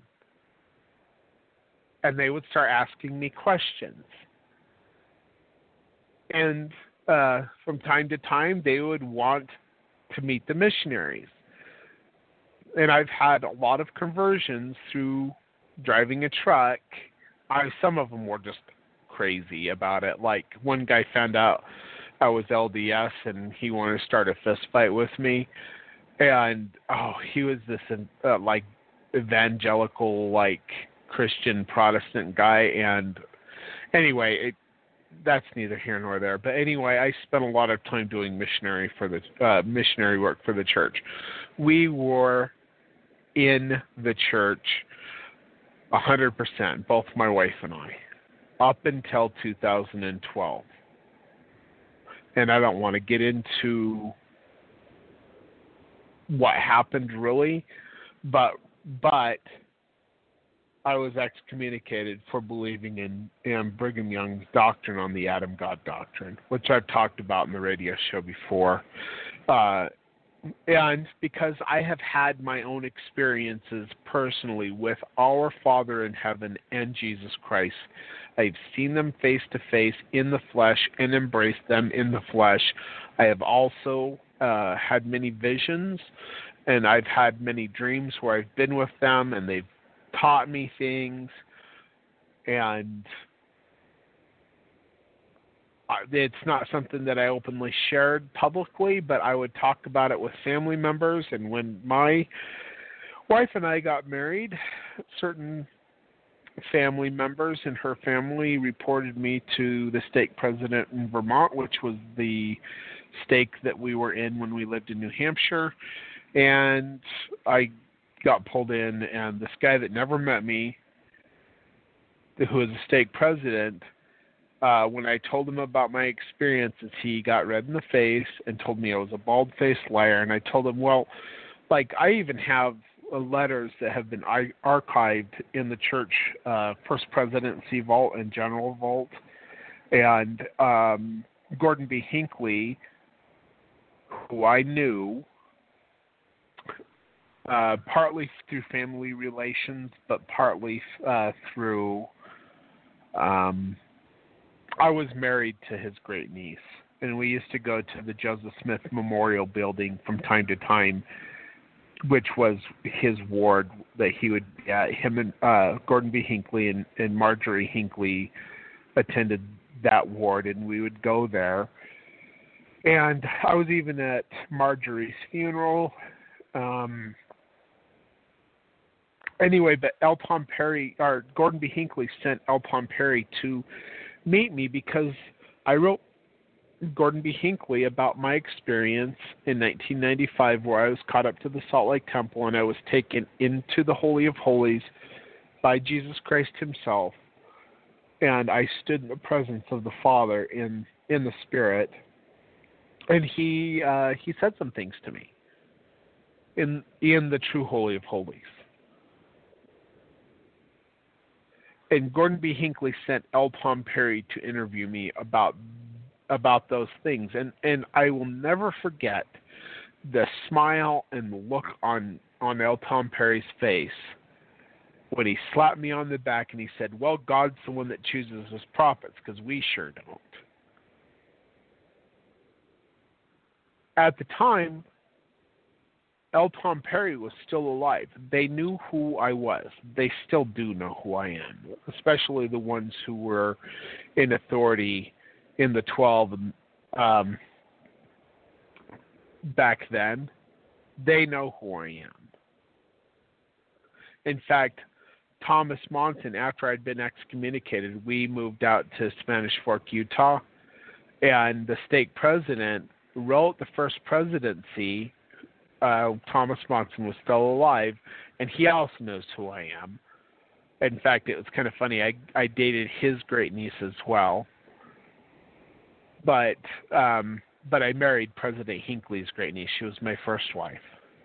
And they would start asking me questions. And Uh, from time to time, they would want to meet the missionaries. And I've had a lot of conversions through driving a truck. I, some of them were just crazy about it. Like one guy found out I was L D S and he wanted to start a fist fight with me. And, oh, he was this uh, like evangelical, like Christian Protestant guy. And anyway, it, that's neither here nor there. But anyway, I spent a lot of time doing missionary for the uh, missionary work for the church. We were in the church one hundred percent, both my wife and I, up until two thousand twelve. And I don't want to get into what happened really, but but I was excommunicated for believing in, in Brigham Young's doctrine on the Adam God doctrine, which I've talked about in the radio show before. Uh, and because I have had my own experiences personally with our Father in heaven and Jesus Christ, I've seen them face to face in the flesh and embraced them in the flesh. I have also uh, had many visions, and I've had many dreams where I've been with them and they've taught me things, and it's not something that I openly shared publicly, but I would talk about it with family members. And when my wife and I got married, certain family members in her family reported me to the stake president in Vermont, which was the stake that we were in when we lived in New Hampshire. And I got pulled in, and this guy that never met me, who was a stake president, uh, when I told him about my experiences, he got red in the face and told me I was a bald-faced liar. And I told him, well, like, I even have uh, letters that have been ar- archived in the church, uh, First Presidency Vault and General Vault. And um, Gordon B. Hinckley, who I knew, Uh, partly through family relations, but partly uh, through, um, I was married to his great niece, and we used to go to the Joseph Smith Memorial Building from time to time, which was his ward that he would be at. Him and uh, Gordon B. Hinckley and, and Marjorie Hinckley attended that ward, and we would go there. And I was even at Marjorie's funeral. Um, Anyway, but L. Tom Perry, or Gordon B. Hinckley sent L. Tom Perry to meet me because I wrote Gordon B. Hinckley about my experience in nineteen ninety-five, where I was caught up to the Salt Lake Temple and I was taken into the Holy of Holies by Jesus Christ himself. And I stood in the presence of the Father in, in the Spirit. And he uh, he said some things to me in in the true Holy of Holies. And Gordon B. Hinckley sent L. Tom Perry to interview me about about those things. And, and I will never forget the smile and the look on, on L. Tom Perry's face when he slapped me on the back and he said, well, God's the one that chooses his prophets, because we sure don't. At the time, L. Tom Perry was still alive. They knew who I was. They still do know who I am, especially the ones who were in authority in the twelve um, back then. They know who I am. In fact, Thomas Monson, after I'd been excommunicated, we moved out to Spanish Fork, Utah, and the stake president wrote the first presidency. Uh, Thomas Monson was still alive, and he also knows who I am. In fact, it was kind of funny. I, I dated his great niece as well, but um, but I married President Hinckley's great niece. She was my first wife.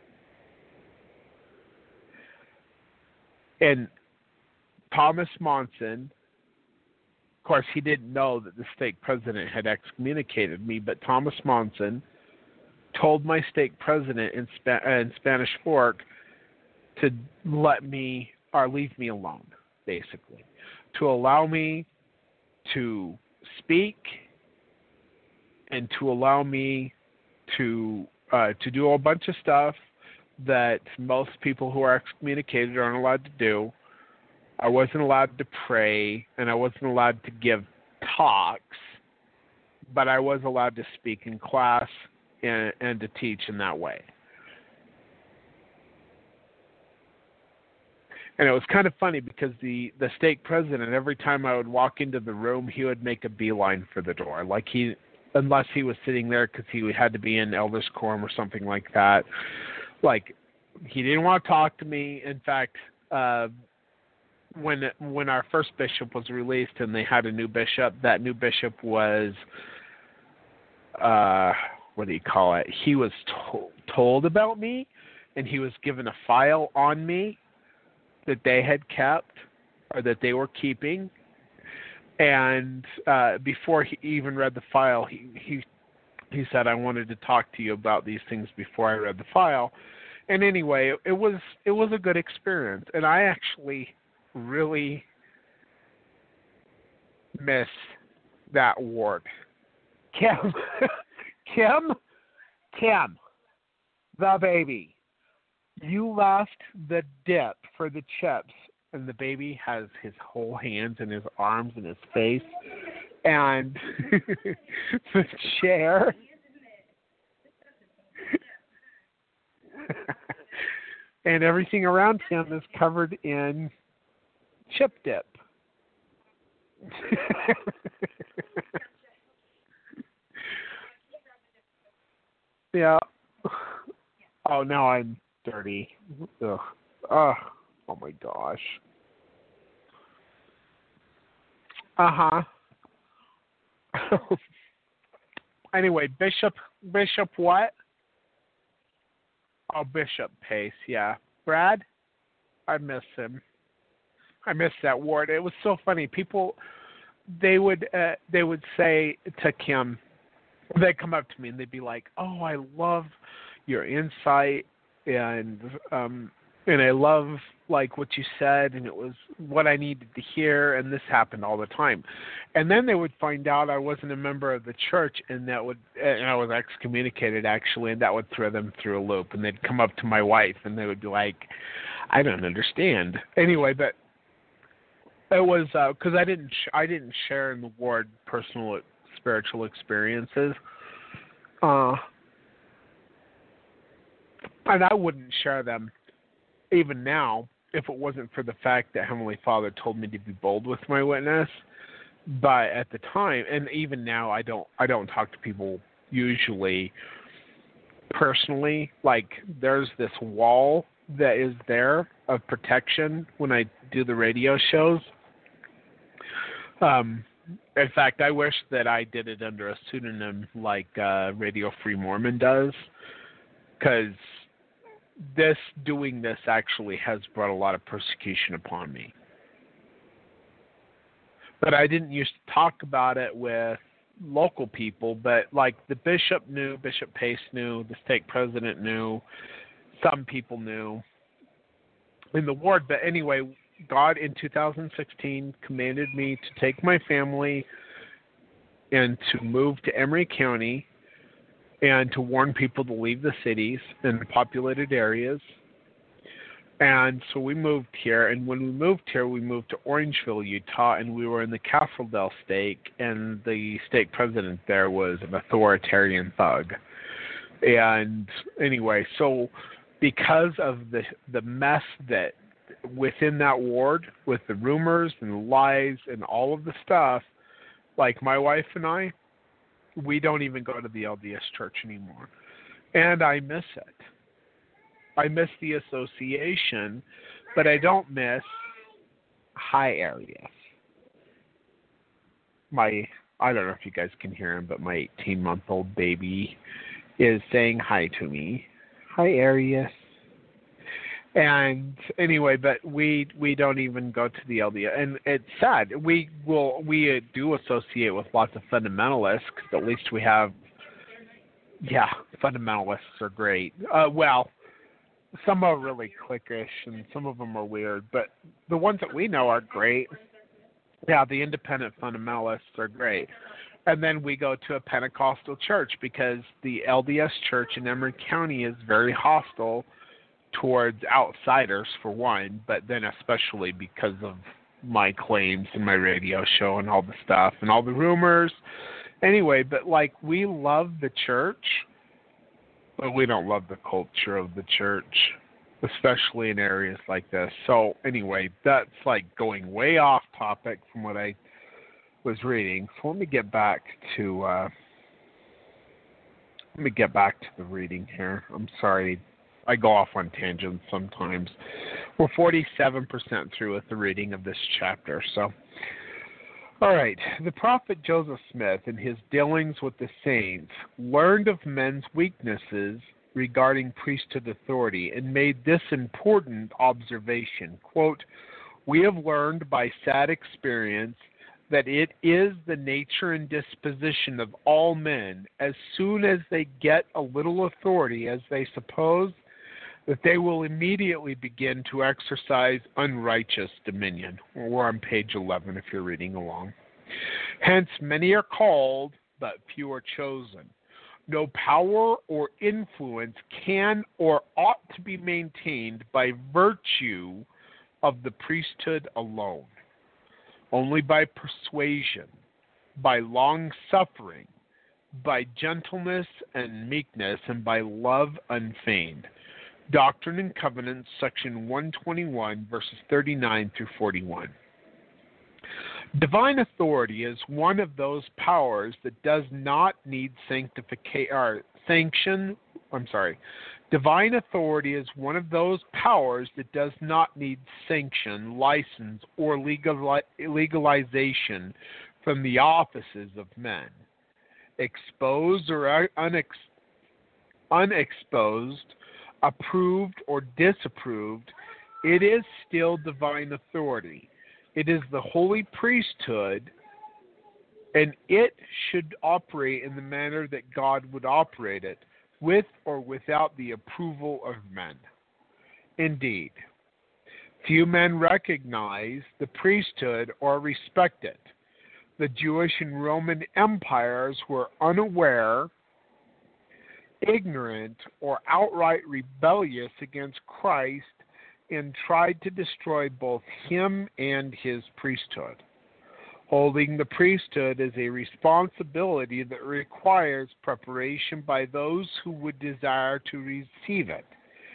And Thomas Monson, of course, he didn't know that the stake president had excommunicated me, but Thomas Monson told my stake president in, Spa- in Spanish Fork to let me, or leave me alone, basically, to allow me to speak and to allow me to uh, to do a bunch of stuff that most people who are excommunicated aren't allowed to do. I wasn't allowed to pray, and I wasn't allowed to give talks, but I was allowed to speak in class and, and to teach in that way. And it was kind of funny because the, the stake president, every time I would walk into the room, he would make a beeline for the door. Like he, unless he was sitting there because he had to be in elders quorum or something like that. Like, he didn't want to talk to me. In fact, uh, when when our first bishop was released and they had a new bishop, that new bishop was, uh, what do you call it? He was to- told about me, and he was given a file on me that they had kept, or that they were keeping. And uh, before he even read the file, he, he he said, "I wanted to talk to you about these things before I read the file." And anyway, it was it was a good experience, and I actually really miss that ward. Kim, Kim, Kim, the baby. You left the dip for the chips, and the baby has his whole hands and his arms and his face, and the chair. And everything around him is covered in chip dip. Yeah. Oh, now I'm dirty. Ugh. Ugh. Oh my gosh. Uh huh. Anyway, Bishop, Bishop what? Oh, Bishop Pace, yeah. Brad, I miss him. I miss that ward. It was so funny. People, they would, uh, they would say to Kim, they'd come up to me and they'd be like, "Oh, I love your insight, and um, and I love like what you said, and it was what I needed to hear." And this happened all the time. And then they would find out I wasn't a member of the church, and that would, and I was excommunicated actually, and that would throw them through a loop. And they'd come up to my wife, and they would be like, "I don't understand." Anyway, but it was because uh, I didn't, sh- I didn't share in the ward personal spiritual experiences, uh, and I wouldn't share them even now if it wasn't for the fact that Heavenly Father told me to be bold with my witness. But at the time, and even now, I don't I don't talk to people usually personally. Like, there's this wall that is there of protection when I do the radio shows. Um, in fact, I wish that I did it under a pseudonym like uh, Radio Free Mormon does, because this doing this actually has brought a lot of persecution upon me. But I didn't used to talk about it with local people, but like the bishop knew, Bishop Pace knew, the stake president knew, some people knew in the ward. But anyway, God in two thousand sixteen commanded me to take my family and to move to Emery County and to warn people to leave the cities and the populated areas. And so we moved here, and when we moved here, we moved to Orangeville, Utah, and we were in the Castledale stake, and the stake president there was an authoritarian thug. And anyway, so because of the the mess that within that ward, with the rumors and the lies and all of the stuff, like my wife and I, we don't even go to the L D S church anymore. And I miss it. I miss the association, but I don't miss high areas. My, I don't know if you guys can hear him, but my eighteen-month-old baby is saying hi to me. Hi, Arius. And anyway, but we we don't even go to the L D S, and it's sad. We will we do associate with lots of fundamentalists, because at least we have, yeah, fundamentalists are great. Uh, well. Some are really cliquish, and some of them are weird, but the ones that we know are great. Yeah, the independent fundamentalists are great. And then we go to a Pentecostal church, because the L D S church in Emery County is very hostile towards outsiders, for one, but then especially because of my claims in my radio show and all the stuff and all the rumors. Anyway, but like, we love the church, but we don't love the culture of the church, especially in areas like this. So anyway, that's like going way off topic from what I was reading. So let me get back to uh, let me get back to the reading here. I'm sorry, I go off on tangents sometimes. We're forty-seven percent through with the reading of this chapter. So, all right. The prophet Joseph Smith, in his dealings with the saints, learned of men's weaknesses regarding priesthood authority and made this important observation, quote, We have learned by sad experience that it is the nature and disposition of all men, as soon as they get a little authority, as they suppose, that they will immediately begin to exercise unrighteous dominion. We're on page eleven if you're reading along. Hence, many are called, but few are chosen. No power or influence can or ought to be maintained by virtue of the priesthood alone. Only by persuasion, by long-suffering, by gentleness and meekness, and by love unfeigned. Doctrine and Covenants, section one twenty-one, verses thirty-nine through forty-one. Divine authority is one of those powers that does not need sanctification or sanction. I'm sorry. Divine authority is one of those powers that does not need sanction, license, or legal, legalization from the offices of men. Exposed or unex, unexposed, approved or disapproved, it is still divine authority. It is the holy priesthood, and it should operate in the manner that God would operate it, with or without the approval of men. Indeed, few men recognize the priesthood or respect it. The Jewish and Roman empires were unaware, ignorant, or outright rebellious against Christ and tried to destroy both him and his priesthood. Holding the priesthood is a responsibility that requires preparation by those who would desire to receive it.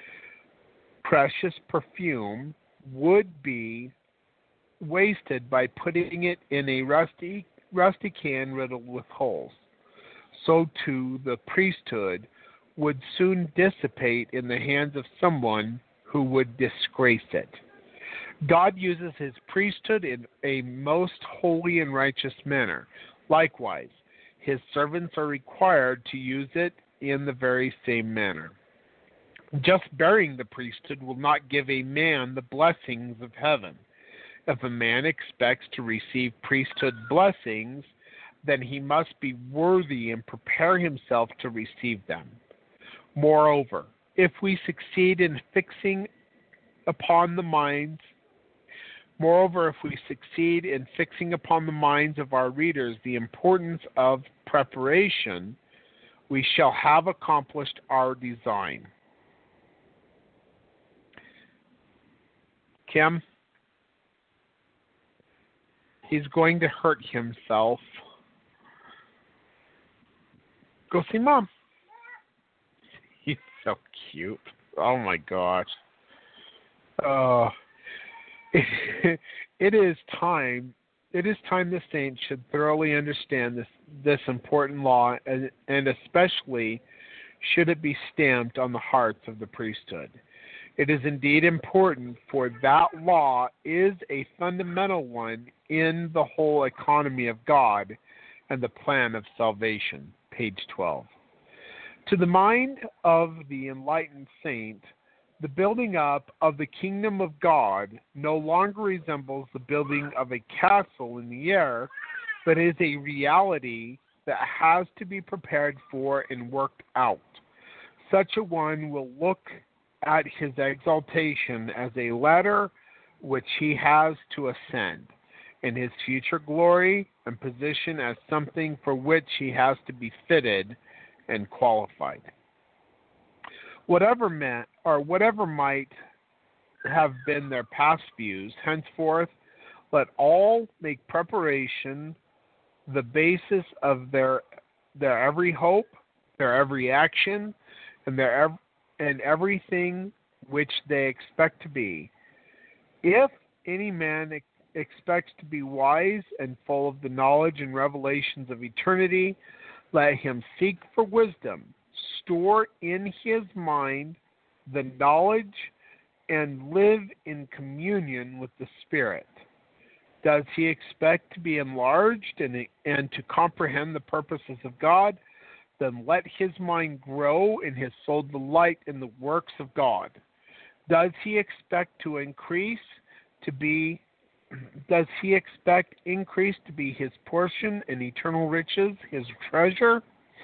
Precious perfume would be wasted by putting it in a rusty, rusty can riddled with holes. So too the priesthood would soon dissipate in the hands of someone who would disgrace it. God uses his priesthood in a most holy and righteous manner. Likewise, his servants are required to use it in the very same manner. Just bearing the priesthood will not give a man the blessings of heaven. If a man expects to receive priesthood blessings, then he must be worthy and prepare himself to receive them. Moreover, if we succeed in fixing upon the minds Moreover, if we succeed in fixing upon the minds of our readers the importance of preparation, we shall have accomplished our design. Kim, he's going to hurt himself. Go see Mom. He's so cute. Oh my gosh. Oh. It, it is time. It is time the saints should thoroughly understand this this important law, and, and especially should it be stamped on the hearts of the priesthood. It is indeed important, for that law is a fundamental one in the whole economy of God and the plan of salvation. Page twelve. To the mind of the enlightened saint, the building up of the kingdom of God no longer resembles the building of a castle in the air, but is a reality that has to be prepared for and worked out. Such a one will look at his exaltation as a ladder which he has to ascend, and his future glory and position as something for which he has to be fitted and qualified. Whatever meant, or whatever might have been their past views, henceforth, let all make preparation the basis of their their every hope, their every action, and their ev- and everything which they expect to be. If any man ex- expects to be wise and full of the knowledge and revelations of eternity, let him seek for wisdom, store in his mind the knowledge, and live in communion with the Spirit. Does he expect to be enlarged and, and to comprehend the purposes of God? Then let his mind grow and his soul delight in the works of God. Does he expect to increase? to be does he expect increase to be his portion and eternal riches his treasure?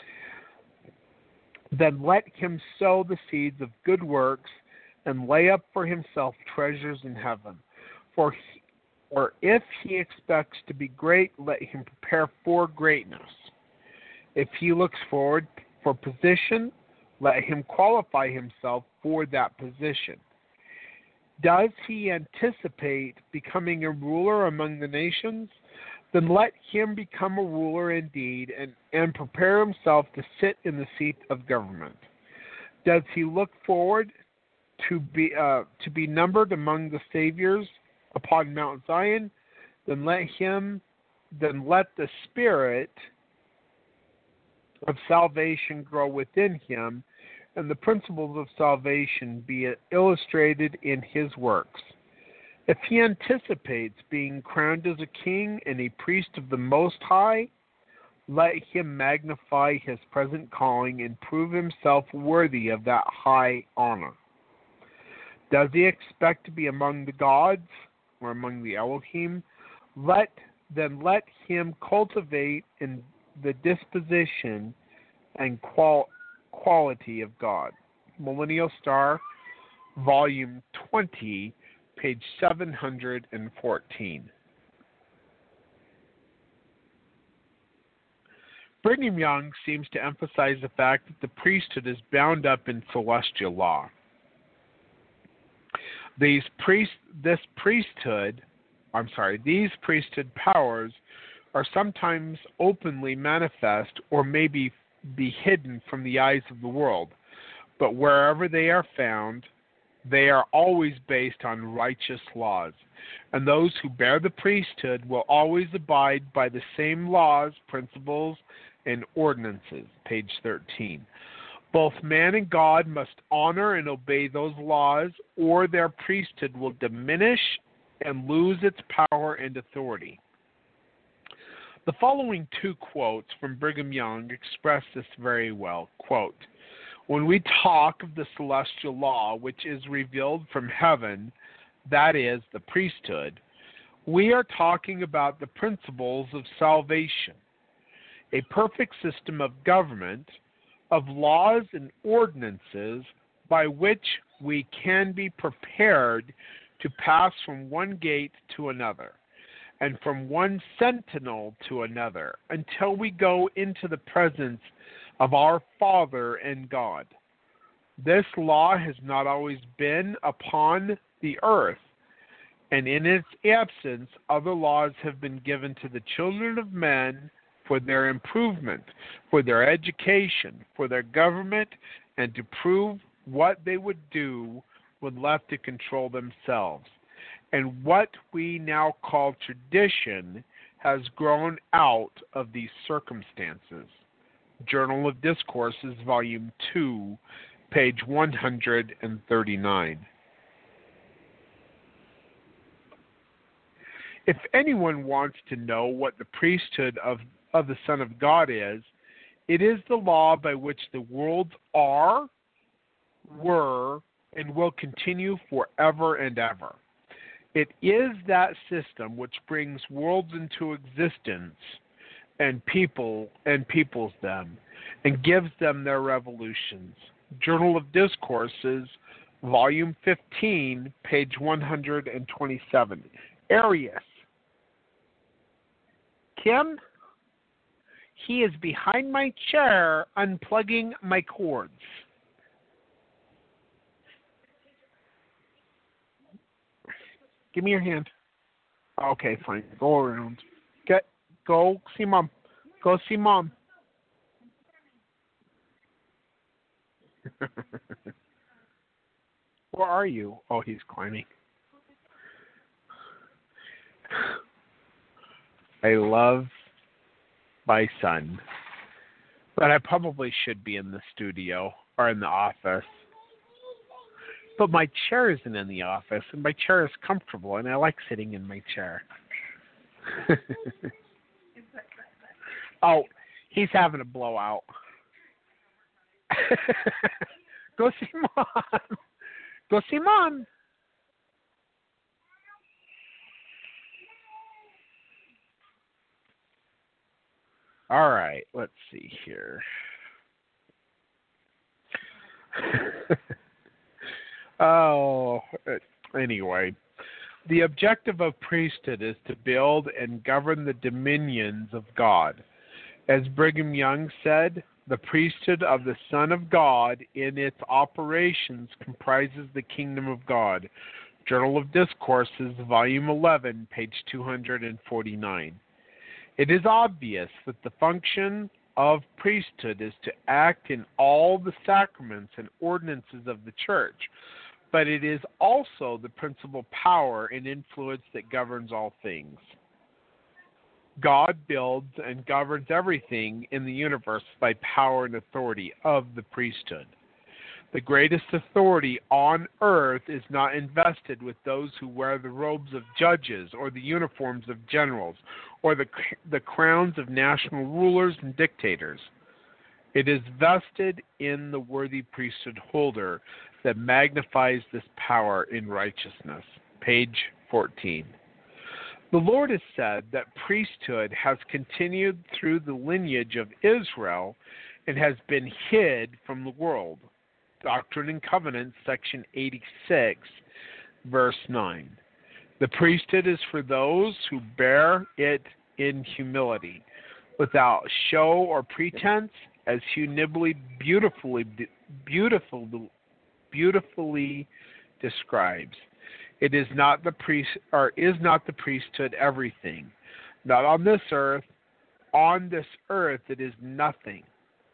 Then let him sow the seeds of good works and lay up for himself treasures in heaven. For he, or if he expects to be great, let him prepare for greatness. If he looks forward for position, let him qualify himself for that position. Does he anticipate becoming a ruler among the nations? Then let him become a ruler indeed and, and prepare himself to sit in the seat of government. Does he look forward to be uh, to be numbered among the saviors upon Mount Zion? Then let him then let the spirit of salvation grow within him, and the principles of salvation be illustrated in his works. If he anticipates being crowned as a king and a priest of the Most High, let him magnify his present calling and prove himself worthy of that high honor. Does he expect to be among the gods or among the Elohim? Let then let him cultivate in the disposition and qual, quality of God. Millennial Star, Volume twenty, page seven hundred fourteen. Brigham Young seems to emphasize the fact that the priesthood is bound up in celestial law. These priest, this priesthood, I'm sorry, these priesthood powers are sometimes openly manifest or maybe be hidden from the eyes of the world, but wherever they are found, they are always based on righteous laws, and those who bear the priesthood will always abide by the same laws, principles, and ordinances. Page thirteen. Both man and God must honor and obey those laws, or their priesthood will diminish and lose its power and authority. The following two quotes from Brigham Young express this very well. Quote, when we talk of the celestial law which is revealed from heaven, that is, the priesthood, we are talking about the principles of salvation, a perfect system of government, of laws and ordinances by which we can be prepared to pass from one gate to another, and from one sentinel to another, until we go into the presence of our Father and God. This law has not always been upon the earth, and in its absence, other laws have been given to the children of men for their improvement, for their education, for their government, and to prove what they would do when left to control themselves. And what we now call tradition has grown out of these circumstances. Journal of Discourses, Volume two, page one hundred thirty-nine. If anyone wants to know what the priesthood of, of the Son of God is, it is the law by which the worlds are, were, and will continue forever and ever. It is that system which brings worlds into existence and people and peoples them and gives them their revolutions. Journal of Discourses, Volume fifteen, page one hundred twenty-seven. Arius. Kim, he is behind my chair unplugging my cords. Give me your hand. Okay, fine. Go around. Get, go see Mom. Go see Mom. Where are you? Oh, he's climbing. I love my son, but I probably should be in the studio or in the office. But my chair isn't in the office, and my chair is comfortable, and I like sitting in my chair. Oh, he's having a blowout. Go see Mom. Go see Mom. All right, let's see here. oh, anyway. The objective of priesthood is to build and govern the dominions of God. As Brigham Young said, the priesthood of the Son of God in its operations comprises the kingdom of God. Journal of Discourses, Volume eleven, page two hundred forty-nine. It is obvious that the function of priesthood is to act in all the sacraments and ordinances of the church, but it is also the principal power and influence that governs all things. God builds and governs everything in the universe by power and authority of the priesthood. The greatest authority on earth is not invested with those who wear the robes of judges or the uniforms of generals or the, the crowns of national rulers and dictators. It is vested in the worthy priesthood holder that magnifies this power in righteousness. Page fourteen. The Lord has said that priesthood has continued through the lineage of Israel and has been hid from the world. Doctrine and Covenants, section eighty-six, verse nine. The priesthood is for those who bear it in humility, without show or pretense, as Hugh Nibley beautifully, beautifully, beautifully describes. It is not the priest, or is not the priesthood everything? Not on this earth. On this earth, it is nothing.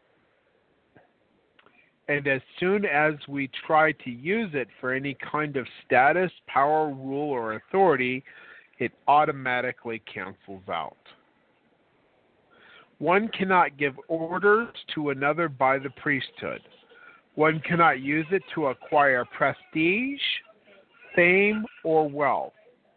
And as soon as we try to use it for any kind of status, power, rule, or authority, it automatically cancels out. One cannot give orders to another by the priesthood. One cannot use it to acquire prestige, fame, or wealth.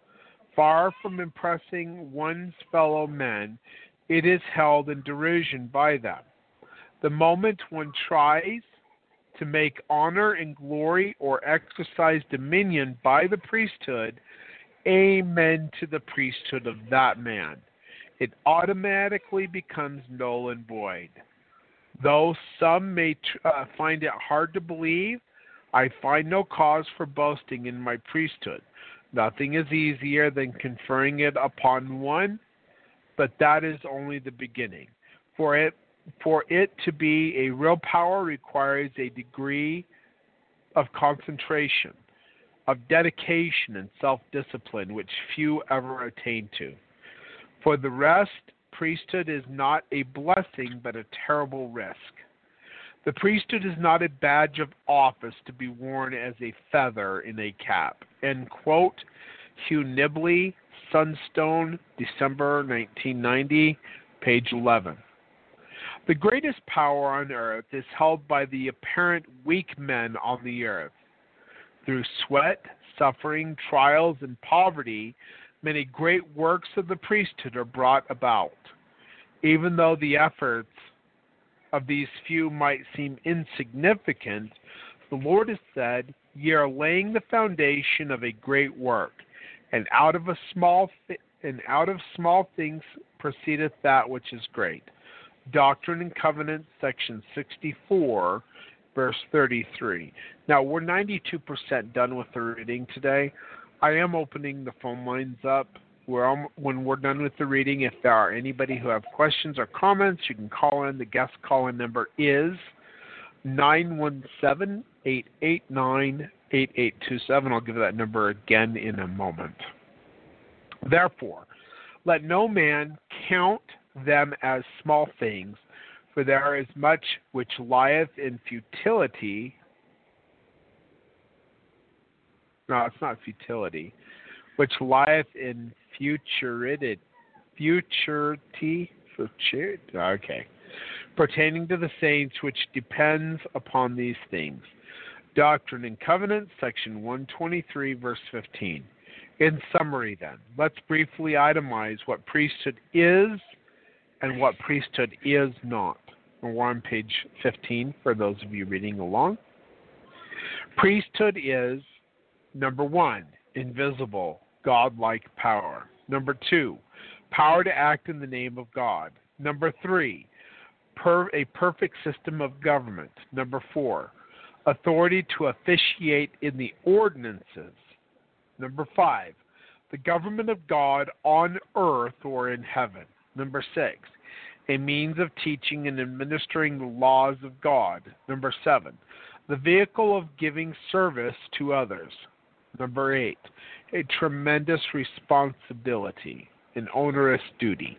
Far from impressing one's fellow men, it is held in derision by them. The moment one tries to make honor and glory or exercise dominion by the priesthood, amen to the priesthood of that man. It automatically becomes null and void. Though some may uh, find it hard to believe, I find no cause for boasting in my priesthood. Nothing is easier than conferring it upon one, but that is only the beginning. For it For it to be a real power requires a degree of concentration, of dedication and self-discipline, which few ever attain to. For the rest, priesthood is not a blessing, but a terrible risk. The priesthood is not a badge of office to be worn as a feather in a cap. End quote. Hugh Nibley, Sunstone, December nineteen ninety, page eleven. The greatest power on earth is held by the apparent weak men on the earth. Through sweat, suffering, trials, and poverty, many great works of the priesthood are brought about. Even though the efforts of these few might seem insignificant, the Lord has said, "Ye are laying the foundation of a great work, and out of a small th- and out of small things proceedeth that which is great." Doctrine and Covenants, section sixty-four, verse thirty-three. Now, we're ninety-two percent done with the reading today. I am opening the phone lines up. We're on, when we're done with the reading, if there are anybody who have questions or comments, you can call in. The guest call-in number is nine one seven, eight eight nine, eight eight two seven. I'll give that number again in a moment. Therefore, let no man count them as small things, for there is much which lieth in futility. No, it's not futility. Which lieth in futurity. Futurity. Futurity. Okay. Pertaining to the saints, which depends upon these things. Doctrine and Covenants, section one twenty-three, verse fifteen. In summary, then, let's briefly itemize what priesthood is and what priesthood is not. We're on page fifteen for those of you reading along. Priesthood is, number one, invisible, God-like power. Number two, power to act in the name of God. Number three, per, a perfect system of government. Number four, authority to officiate in the ordinances. Number five, the government of God on earth or in heaven. Number six, a means of teaching and administering the laws of God. Number seven, the vehicle of giving service to others. Number eight, a tremendous responsibility, an onerous duty.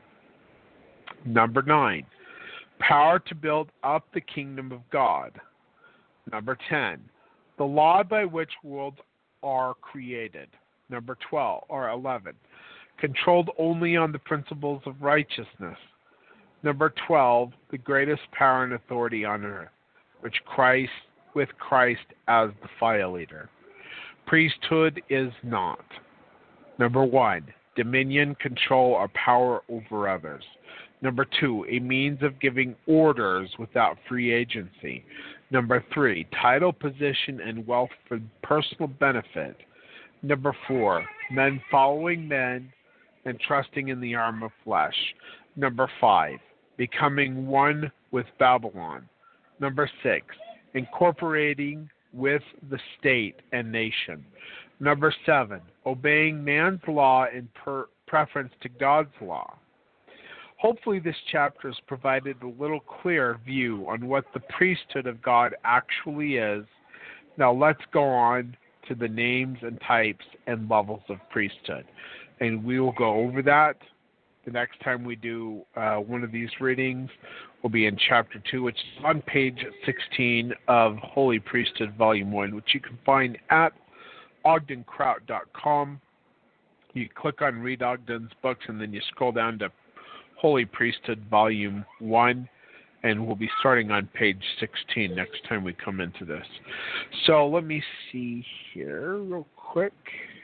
Number nine, power to build up the kingdom of God. Number ten, the law by which worlds are created. Number twelve or eleven, controlled only on the principles of righteousness. Number twelve, the greatest power and authority on earth, which Christ, with Christ as the file leader. Priesthood is not. Number one, dominion, control, or power over others. Number two, a means of giving orders without free agency. Number three, title, position, and wealth for personal benefit. Number four, men following men and trusting in the arm of flesh. Number five, becoming one with Babylon. Number six, incorporating with the state and nation. Number seven, obeying man's law in per- preference to God's law. Hopefully this chapter has provided a little clearer view on what the priesthood of God actually is. Now let's go on to the names and types and levels of priesthood. And we will go over that the next time we do uh, one of these readings. Will be in chapter two, which is on page sixteen of Holy Priesthood Volume one, which you can find at ogden kraut dot com. You click on Read Ogden's books, and then you scroll down to Holy Priesthood Volume one, and we'll be starting on page sixteen next time we come into this. So let me see here real quick.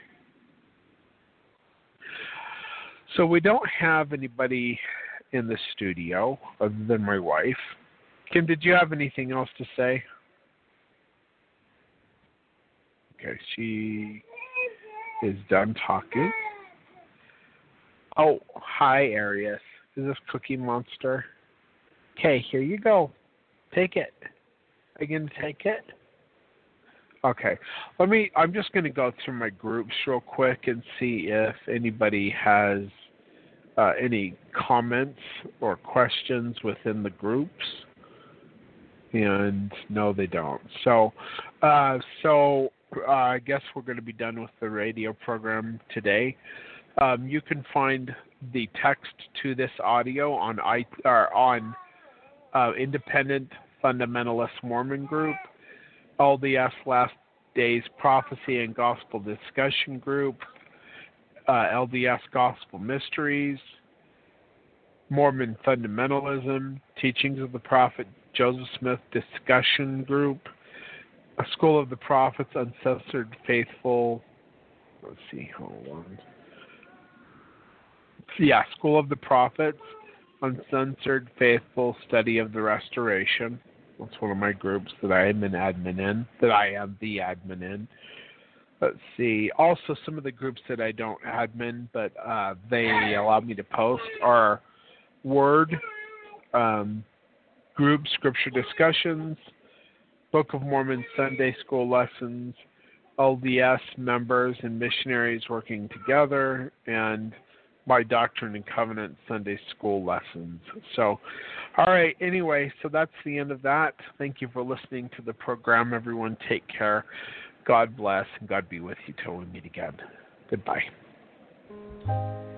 So we don't have anybody in the studio other than my wife. Kim, did you have anything else to say? Okay, she is done talking. Oh, hi, Arius. Is this Cookie Monster? Okay, here you go. Take it. Are you going to take it? Okay. Let me, I'm just going to go through my groups real quick and see if anybody has uh, any comments or questions within the groups. And no, they don't. So, uh, so uh, I guess we're going to be done with the radio program today. Um, you can find the text to this audio on I or on uh, Independent Fundamentalist Mormon Group, L D S Last Days Prophecy and Gospel Discussion Group, uh, L D S Gospel Mysteries, Mormon Fundamentalism, Teachings of the Prophet Joseph Smith Discussion Group, A School of the Prophets, Uncensored Faithful. Let's see, hold on. Yeah, School of the Prophets, Uncensored Faithful Study of the Restoration. That's one of my groups that I am an admin in, that I am the admin in. Let's see. Also, some of the groups that I don't admin, but uh, they allow me to post are Word, um, Group Scripture Discussions, Book of Mormon Sunday School Lessons, L D S Members and Missionaries Working Together, and My Doctrine and Covenant Sunday School Lessons. So, all right, anyway, so that's the end of that. Thank you for listening to the program, everyone. Take care. God bless, and God be with you till we meet again. Goodbye.